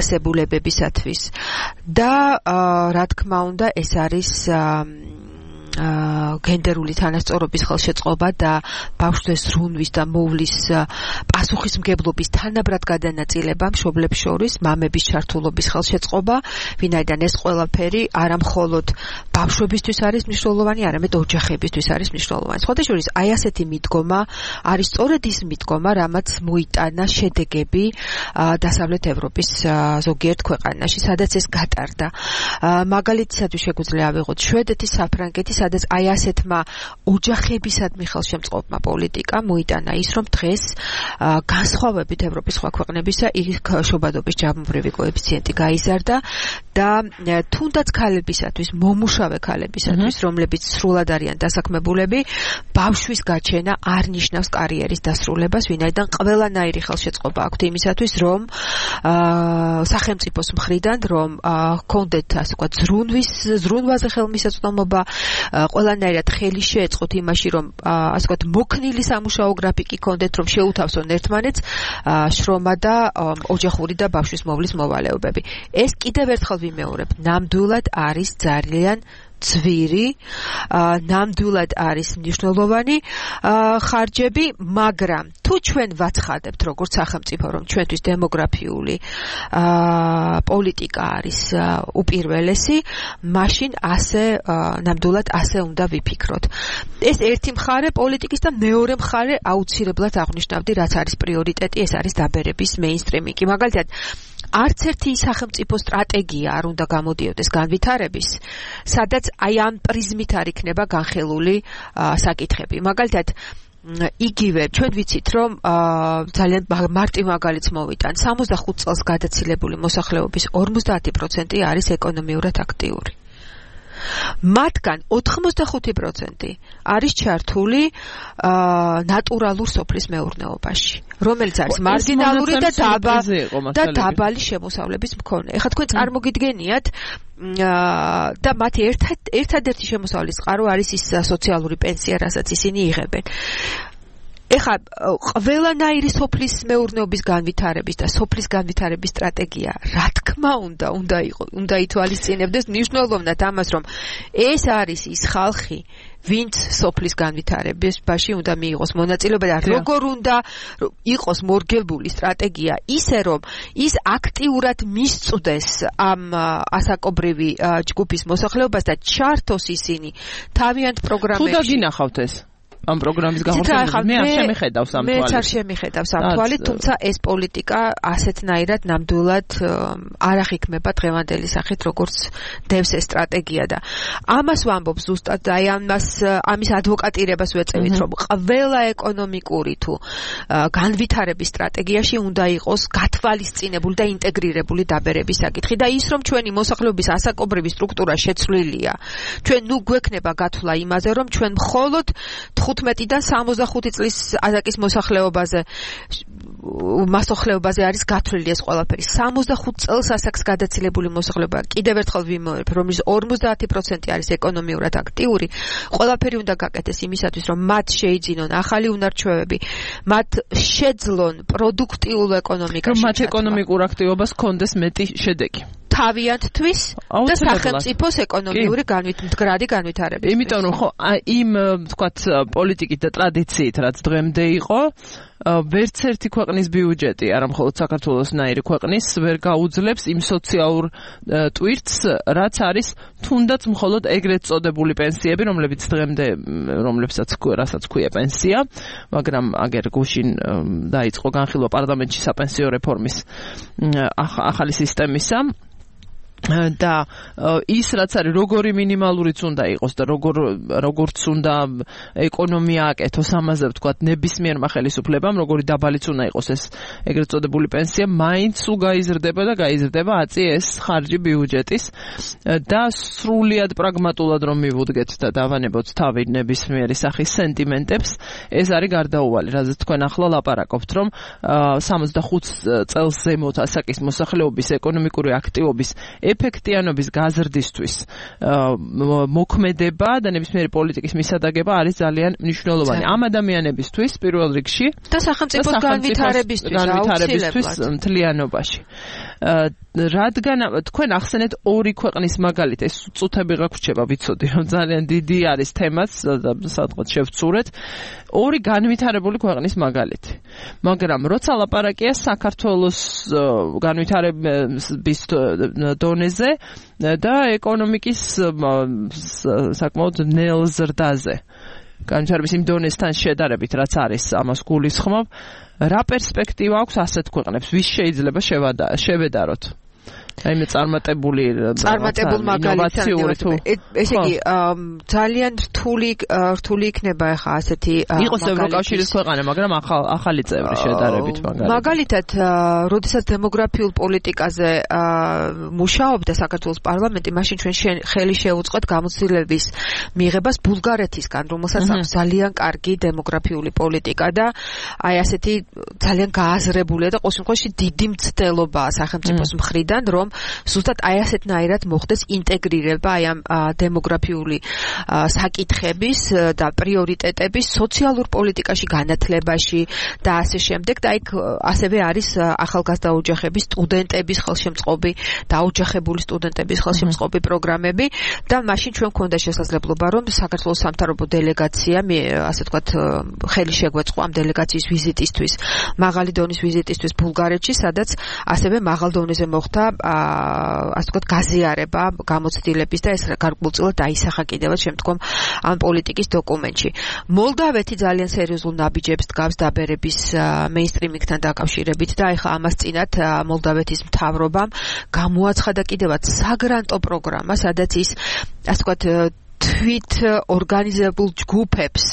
დაწესებულებებისათვის. და რა თქმა უნდა, ეს არის გენდერული თანასწორობის ხელშეწყობა და ბავშვების ზრუნვის და მოვლის პასუხისმგებლობის თანაბრად გადანაწილება მშობლებს შორის, მამების ჩართულობის ხელშეწყობა, ვინაიდან ეს ყველაფერი არა მხოლოდ ბავშვებისთვის არის მნიშვნელოვანი, არამედ ოჯახებისთვის არის მნიშვნელოვანი. სხვადასხვა აი ასეთი მიდგომა არის სწორედ ის მიდგომა, რამაც მოიტანა შედეგები დასავლეთ ევროპის ზოგიერთ ქვეყანაში, სადაც ეს გატარდა. მაგალითისათვის შეგვიძლია ავიღოთ შვედეთის, საფრანგეთის, სადაც აი ასეთმა ოჯახებისადმი ხელშემწყობმა პოლიტიკა მოიტანა ის, რომ დღეს განსხვავებით ევროპის სხვა ქვეყნებისა, იქ შობადობის ჯამობრივი კოეფიციენტი გაიზარდა და თუნდაც ქალებისათვის, მომუშავე ქალებისათვის, რომლებიც სრულად არიან დასაქმებულები, ბავშვის გაჩენა არ ნიშნავს კარიერის დასრულებას, ვინაიდან ყველანაირი ხელშეწყობა აქვთ იმისათვის, რომ სახელმწიფოს მხრიდან, რომ ჰქონდეთ ასე ვთქვათ ზრუნვაზე ხელმისაწვდომობა, ყველანაირად ხელი შეეწყოთ იმაში, რომ ასე ვთქვათ მოქნილი სამუშაო გრაფიკი ჰქონდეთ, რომ შეუთავსონ ერთმანეთს შრომა და ოჯახური და ბავშვის მოვლის მოვალეობები. ეს კიდევ ერთხელ ვიმეორებ, ნამდვილად არის ძალიან ძვირი, ნამდვილად არის მნიშვნელოვანი ხარჯები, მაგრამ თუ ჩვენ ვაცხადებთ როგორც სახელმწიფო, რომ ჩვენთვის დემოგრაფიული პოლიტიკა არის უპირველესი, მაშინ ასე ნამდვილად ასე უნდა ვიფიქროთ. ეს ერთი მხარე პოლიტიკის და მეორე მხარე აუცილებლად აღნიშნავდი, რაც არის პრიორიტეტი, ეს არის დაბერების მეინსტრიმინგი. მაგალითად, არც ერთი სახელმწიფო სტრატეგია არ უნდა გამოდიოდეს განვითარების, სადაც აი ამ პრიზმით არ იქნება განხილული საკითხები. მაგალითად, იგივე ჩვენ ვიცით, რომ ძალიან მარტივ მაგალითს მოვიტან, 65 წელს გადაცილებული მოსახლეობის 50% არის ეკონომიურად აქტიური. მათგან 85% არის ჩართული ნატურალურ სოფლის მეურნეობაში, რომელიც არის მარგინალური და დაბალი შემოსავლების მქონე. ეხლა თქვენ წარმოგიდგენიათ და მათი ერთადერთი შემოსავლის წყარო არის ის სოციალური პენსია, რასაც ისინი იღებენ. ეხლა ყველანაირი სოფლის მეურნეობის განვითარების და სოფლის განვითარების სტრატეგია, რა თქმა უნდა ითვალისწინებდეს მნიშვნელოვნად ამას, რომ ეს არის ის ხალხი, ვინც სოფლის განვითარებაში უნდა მიიღოს მონაწილეობა და როგორ უნდა იყოს მორგებული სტრატეგია ისე, რომ ის აქტიურად მისწვდეს ამ ასაკობრივი ჯგუფის მოსახლეობას და ჩართოს ისინი თავიანთ პროგრამებში. თუ დაგინახავთ ეს ამ პროგრამის გამორჩევა მე არ შემიხედავს ამ თვალით. მე არ შემიხედავს ამ თვალით, თუმცა ეს პოლიტიკა ასეთნაირად ნამდვილად არ აღიქმება დღევანდელი სახით, როგორც დევს ეს სტრატეგია და ამას ვამბობ ზუსტად, აი ამის ადვოკატირებას ვეწევით, რომ ყველა ეკონომიკური თუ განვითარების სტრატეგიაში უნდა იყოს გათვალისწინებული და ინტეგრირებული დაბერების საკითხი და ის, რომ ჩვენი მოსახლეობის ასაკობრივი სტრუქტურა შეცვლილია. ჩვენ გვექნება გათვლა იმაზე, რომ ჩვენ მხოლოდ 15-დან 65 წლის ასაკის მოსახლეობაზე არის გათვლილი ეს ყველაფერი. 65 წელს ასაკს გადაცილებული მოსახლეობა, კიდევ ერთხელ ვიმეორებ, რომლის 50% არის ეკონომიურად აქტიური, ყველაფერი უნდა გაკეთდეს იმისათვის, რომ მათ შეიძინონ ახალი უნარჩვევები, მათ შეძლონ პროდუქტიულ ეკონომიკაში. რომ მათ ეკონომიკურ აქტივობას ჰქონდეს მეტი შედეგი. თავიანთთვის და სახელმწიფოს ეკონომიური მდგრადი განვითარების. იმიტომ რომ ხო იმ თქვათ პოლიტიკით და ტრადიციით, რაც დღემდე იყო, ვერც ერთი ქვეყნის ბიუჯეტი, არა მხოლოდ საქართველოსნაირი ქვეყნის, ვერ გაუძლებს იმ სოციალურ ტვირთს, რაც არის თუნდაც მხოლოდ ეგრეთ წოდებული პენსიები, რომლებსაც რასაც ქვია პენსია, მაგრამ აგერ გუშინ დაიწყო განხილვა პარლამენტში საპენსიო რეფორმის ახალი სისტემისა. და ის რაც არის როგორი მინიმალურიც უნდა იყოს და როგორც უნდა ეკონომია აკეთოს ამაზე ვთქვათ ნებისმიერმა ხელისუფლებამ როგორი დაბალიც უნდა იყოს ეს ეგრეთ წოდებული პენსია მაინც სულ გაიზრდება აწი ეს ხარჯი ბიუჯეტის და სრულიად პრაგმატულად რომ მივუდგეთ და დავანებოთ თავი ნებისმიერი სახის სენტიმენტებს ეს არის გარდაუვალი რაზეც თქვენ ახლა ლაპარაკობთ რომ 65 წელს ზემოთ ასაკის მოსახლეობის ეკონომიკური აქტივობის ეფექტიანობის გაზრდისთვის მოქმედება და ნებისმიერი პოლიტიკის მისადაგება არის ძალიან მნიშვნელოვანი ამ ადამიანებისთვის პირველ რიგში და სახელმწიფოს განვითარებისთვის მთლიანობაში. რადგან თქვენ ახსენეთ ორი ქვეყნის მაგალითი, ეს წუთები გაგვრჩება, ვიცოდი რომ ძალიან დიდი არის თემაც, სადღაც შევცურეთ. ორი განვითარებული ქვეყნის მაგალითი. მაგრამ როცა ლაპარაკია საქართველოს განვითარების დონეზე და ეკონომიკის საკმაოდ ნელ ზრდაზე. განვითარების იმ დონესთან შედარებით, რაც არის, ამას გულისხმობ, რა პერსპექტივა აქვს ასეთ ქვეყნებს? ვის შეიძლება შევედაროთ? აი წარმატებული მაგალითი თუ ესე იგი ძალიან რთული იქნება ახლა ასეთი იყოს ევროკავშირის ქვეყანა, მაგრამ ახალი წევრი შედარებით მაგალითად, როდესაც დემოგრაფიულ პოლიტიკაზე მუშაობდა საქართველოს პარლამენტი, მაშინ ჩვენ ხელი შევუწყოთ გამოცდილების მიღებას ბულგარეთისგან, რომელსაც აქვს ძალიან კარგი დემოგრაფიული პოლიტიკა და აი ასეთი ძალიან გააზრებულია და ყოველ შემთხვევაში დიდი მცდელობაა სახელმწიფოს მხრიდან, რომ ზუსტად აი ასეთნაირად მოხდეს ინტეგრირება აი ამ დემოგრაფიული საკითხების და პრიორიტეტების სოციალურ პოლიტიკაში, განათლებაში და ასე შემდეგ და იქ ასევე არის ახალგაზრდა ოჯახების, სტუდენტების ხელშემწყობი, დაოჯახებული სტუდენტების ხელშემწყობი პროგრამები და მაშინ ჩვენ გვქონდა შესაძლებლობა, რომ საქართველოს სამთავრობო დელეგაცია, ასე ვთქვათ, ხელი შეგვეწყო ამ დელეგაციის ვიზიტისთვის, მაღალი დონის ვიზიტისთვის ბულგარეთში, სადაც ასევე მაღალ დონეზე მოხდა ასე ვთქვათ გაზიარება გამოცდილების და ეს გარკვეულწილად დაისახა კიდევაც შემდგომ ამ პოლიტიკის დოკუმენტში. მოლდავეთი ძალიან სერიოზულ ნაბიჯებს დგავს დაბერების მეინსტრიმინგთან დაკავშირებით და ეხლა ამას წინათ მოლდავეთის მთავრობამ გამოაცხადა კიდევაც საგრანტო პროგრამა, სადაც ის ასე ვთქვათ თვით ორგანიზებულ ჯგუფებს,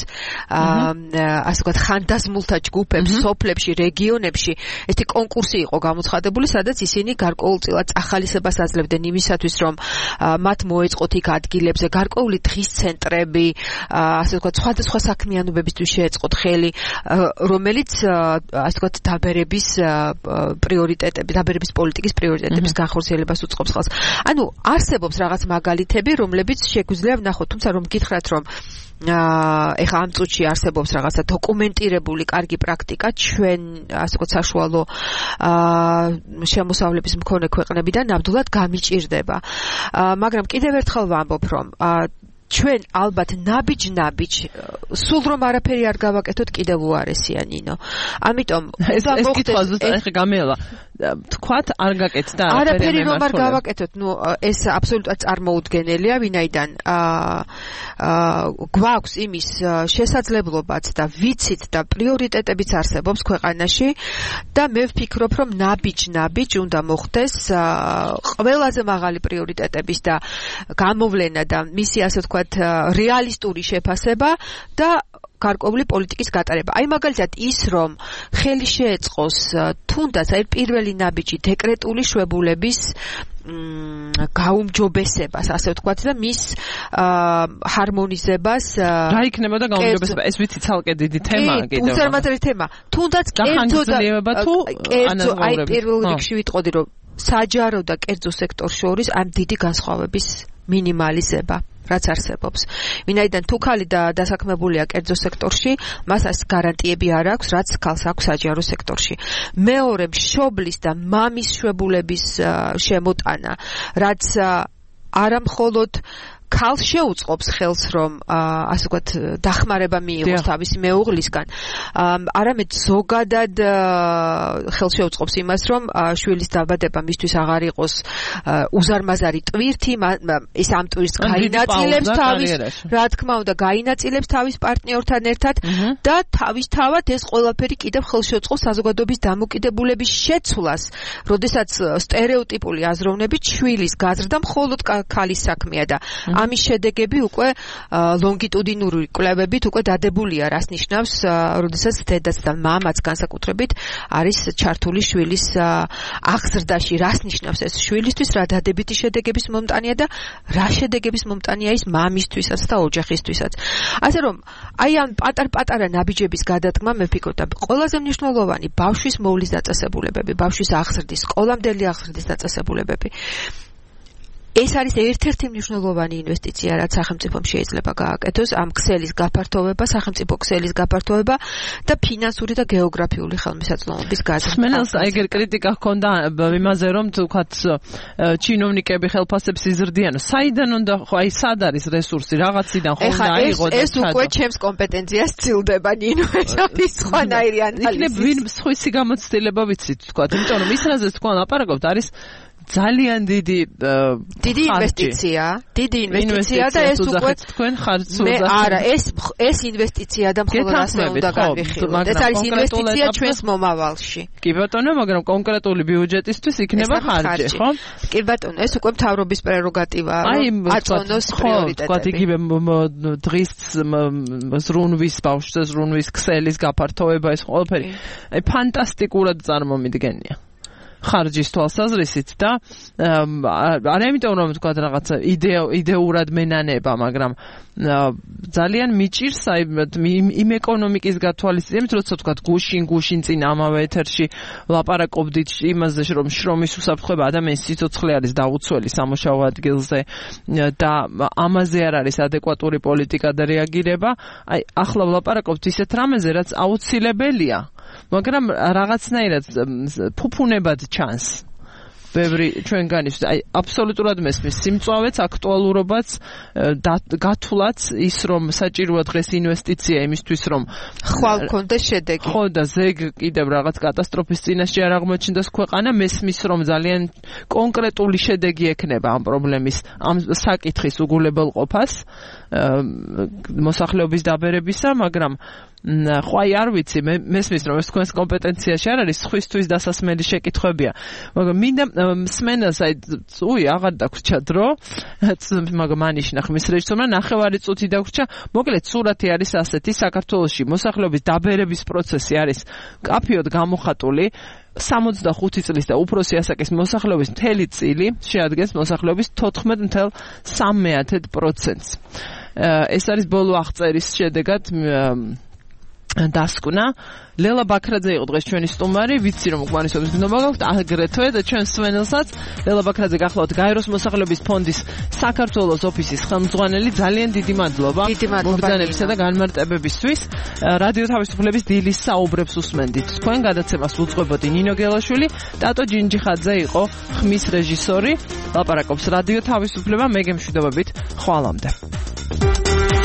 ასე ვთქვათ, ხანდაზმულთა ჯგუფებს, სოფლებში, რეგიონებში ერთი კონკურსი იყო გამოცხადებული, სადაც ისინი გარკვეულწილად ახალისებას აძლევდნენ იმისათვის, რომ მათ მოეწყოთ იქ ადგილებზე გარკვეული დღის ცენტრები, ასე ვთქვათ, სხვადასხვა საქმიანობებისთვის შეეწყოთ ხელი, რომელიც ასე ვთქვათ, დაბერების პრიორიტეტები, დაბერების პოლიტიკის პრიორიტეტების განხორციელებას უწყობს ხელს. ანუ არსებობს რაღაც მაგალითები, რომლებიც შეგვიძლია თუმცა რომ გითხრათ რომ ეხლა ამ წუთში არსებობს რაღაცა დოკუმენტირებული კარგი პრაქტიკა ჩვენ ასე ვთქვათ საშუალო შემოსავლების მქონე ქვეყნებიდან ნამდვილად გამიჭირდება. მაგრამ კიდევ ერთხელ ვამბობ რომ ჩვენ ალბათ ნაბიჯ სულ რომ არაფერი არ გავაკეთოთ კიდევ უარესია ნინო. ამიტომ ეს კითხვა ზუსტად ეხლა გამელა თქვათ არ გაკეთდა არაფერი რომ არ გავაკეთოთ, ნუ ეს აბსოლუტურად წარმოუდგენელია, ვინაიდან გვაქვს იმის შესაძლებლობაც და ვიცით და პრიორიტეტებიც არსებობს ქვეყანაში და მე ვფიქრობ რომ ნაბიჯ უნდა მოხდეს ყველაზე მაღალი პრიორიტეტების და გამოვლენა და მისი ასე ვთქვათ რეალისტური შეფასება და გარკვეული პოლიტიკის გატარება. აი მაგალითად ის რომ ხელი შეეწყოს თუნდაც აი პირველი ნაბიჯი დეკრეტული შვებულების გაუმჯობესებას, ასე ვთქვათ და მის ჰარმონიზებას რა იქნება და გაუმჯობესება? ეს ვიცი ცალკე დიდი თემაა კიდევ. უზარმაზარი თემა. თუნდაც კერძო და აი პირველ რიგში ვიტყოდი რომ საჯარო და კერძო სექტორ შორის ამ დიდი განსხვავების მინიმალიზება რაც არსებობს. ვინაიდან თუ ქალი დასაქმებულია კერძო სექტორში, მას ეს გარანტიები არ აქვს, რაც ქალს აქვს საჯარო სექტორში. მეორე მშობლის და მამის შვებულების შემოტანა, რაც არა მხოლოდ ქალს შეუწყობს ხელს რომ ასე ვთქვათ დახმარება მიიღოს თავისი მეუღლისგან, არამედ ზოგადად ხელს შეუწყობს იმას რომ შვილის დაბადება მისთვის აღარ იყოს უზარმაზარი ტვირთი, ის ამ ტვირთს გაინაწილებს თავის, რა თქმა უნდა, გაინაწილებს თავის პარტნიორთან ერთად და თავისთავად ეს ყველაფერი კიდევ ხელს შეუწყობს საზოგადოების დამოკიდებულების შეცვლას, როდესაც სტერეოტიპული აზროვნებით შვილის გაზრდა მხოლოდ ქალის საქმეა და ამის შედეგები უკვე ლონგიტუდინური კვლევებით უკვე დადებულია, რას ნიშნავს, როდესაც დედაც და მამაც განსაკუთრებით არის ჩართული შვილის აღზრდაში, რას ნიშნავს ეს შვილისთვის, რა დადებითი შედეგების მომტანია და რა შედეგების მომტანია ის მამისთვისაც და ოჯახისთვისაც. ასე რომ, აი ამ პატარ-პატარა ნაბიჯების გადადგმა მე ვფიქრობ და ყველაზე მნიშვნელოვანი ბავშვის მოვლის დაწესებულებები, ბავშვის აღზრდის, სკოლამდელი აღზრდის დაწესებულებები. ეს არის ერთ-ერთი მნიშვნელოვანი ინვესტიცია, რაც სახელმწიფომ შეიძლება გააკეთოს, ამ ქსელის გაფართოვება, სახელმწიფო ქსელის გაფართოვება და ფინანსური და გეოგრაფიული ხელმისაწვდომობის გაზრდა. სმენელს ეგერ კრიტიკა ჰქონდა იმაზე, რომ თქვათ ჩინოვნიკები ხელფასებს იზრდიან. საიდან უნდა ხო აი სად არის რესურსი რაღაციდან ხო უნდა აიღო და ეს უკვე ჩემს კომპეტენციას ცილდება ნინო ეს სხვანაირი ანალიზი. იქნებ ვინ სხვისი გამოცდილება ვიცით თქვათ, იმიტომ რომ ის რაზეც თქვენ ლაპარაკობთ არის ძალიან დიდი ინვესტიცია და ეს უკვე თქვენ ხარჯს არა ეს ინვესტიცია და მხოლოდ ასე უნდა განვიხილოთ. ეს არის ინვესტიცია ჩვენს მომავალში. კი ბატონო, მაგრამ კონკრეტული ბიუჯეტისთვის იქნება ხარჯი, ხო? კი ბატონო, ეს უკვე მთავრობის პრეროგატივაა, აწონოს პრიორიტეტები. თქვათ იგივე დღის ზრუნვის ბავშვზე ზრუნვის ქსელის გაფართოვება ეს ყველაფერი აი ფანტასტიკურად წარმომიდგენია. ხარჯის თვალსაზრისით და არა იმიტომ რომ თქვა რაღაცა იდეურად მენანება, მაგრამ ძალიან მიჭირს აი იმ ეკონომიკის გათვალისწინებით, როცა თქვა გუშინ წინ ამავე ეთერში ლაპარაკობდით იმაზე, რომ შრომის უსაფრთხოება ადამიანის სიცოცხლე არის დაუცველი სამუშაო ადგილზე და ამაზე არ არის ადეკვატური პოლიტიკა და რეაგირება. აი ახლა ვლაპარაკობთ ისეთ რამეზე, რაც აუცილებელია. მაგრამ რაღაცნაირად ფუფუნებად ჩანს. ბევრი ჩვენგანის აი აბსოლუტურად მესმის სიმწვავეც, აქტუალურობაც, გათვლაც ის რომ საჭიროა დღეს ინვესტიცია იმისთვის რომ ხვალ კონდეს შედეგი. ხო და ზეგ კიდევ რაღაც კატასტროფის წინაშე არ აღმოჩნდეს ქვეყანა, მესმის რომ ძალიან კონკრეტული შედეგი ექნება ამ პრობლემის, ამ საკითხის უგულებელყოფას, მოსახლეობის დაბერებისა, მაგრამ ხო აი არ ვიცი მესმის რომ ეს თქვენს კომპეტენციაში არ არის სხვისთვის დასასმელი შეკითხვებია მაგრამ მინდა მსმენელს აი აღარ დაგვრჩა დრო მაგრამ ანიშნა ხმის რეჟისორმა ნახევარი წუთი დაგვრჩა მოკლედ სურათი არის ასეთი საქართველოში მოსახლეობის დაბერების პროცესი არის კაფიოდ გამოხატული 65 წლის და უფროსი ასაკის მოსახლეობის მთელი წილი შეადგენს მოსახლეობის 14.3%-ს ეს არის ბოლო აღწერის შედეგად დასკვნა ლელა ბაქრაძე იყო დღეს ჩვენი სტუმარი ვიცი რომ უკმარისობის გნობა გაქვთ აგრეთვე და ჩვენ სვენელსაც ლელა ბაქრაძე გახლავთ გაეროს მოსახლეობის ფონდის საქართველოს ოფისის ხელმძღვანელი ძალიან დიდი მადლობა მოგზაურობისა და განმარტებებისთვის რადიო თავისუფლების დილის საუბრებს უსმენდით თქვენ გადაცემას უძღვებოდი ნინო გელაშვილი ტატო ჯინჯიხაძე იყო ხმის რეჟისორი ლაპარაკობს რადიო თავისუფლება მე გემშვიდობებით ხვალამდე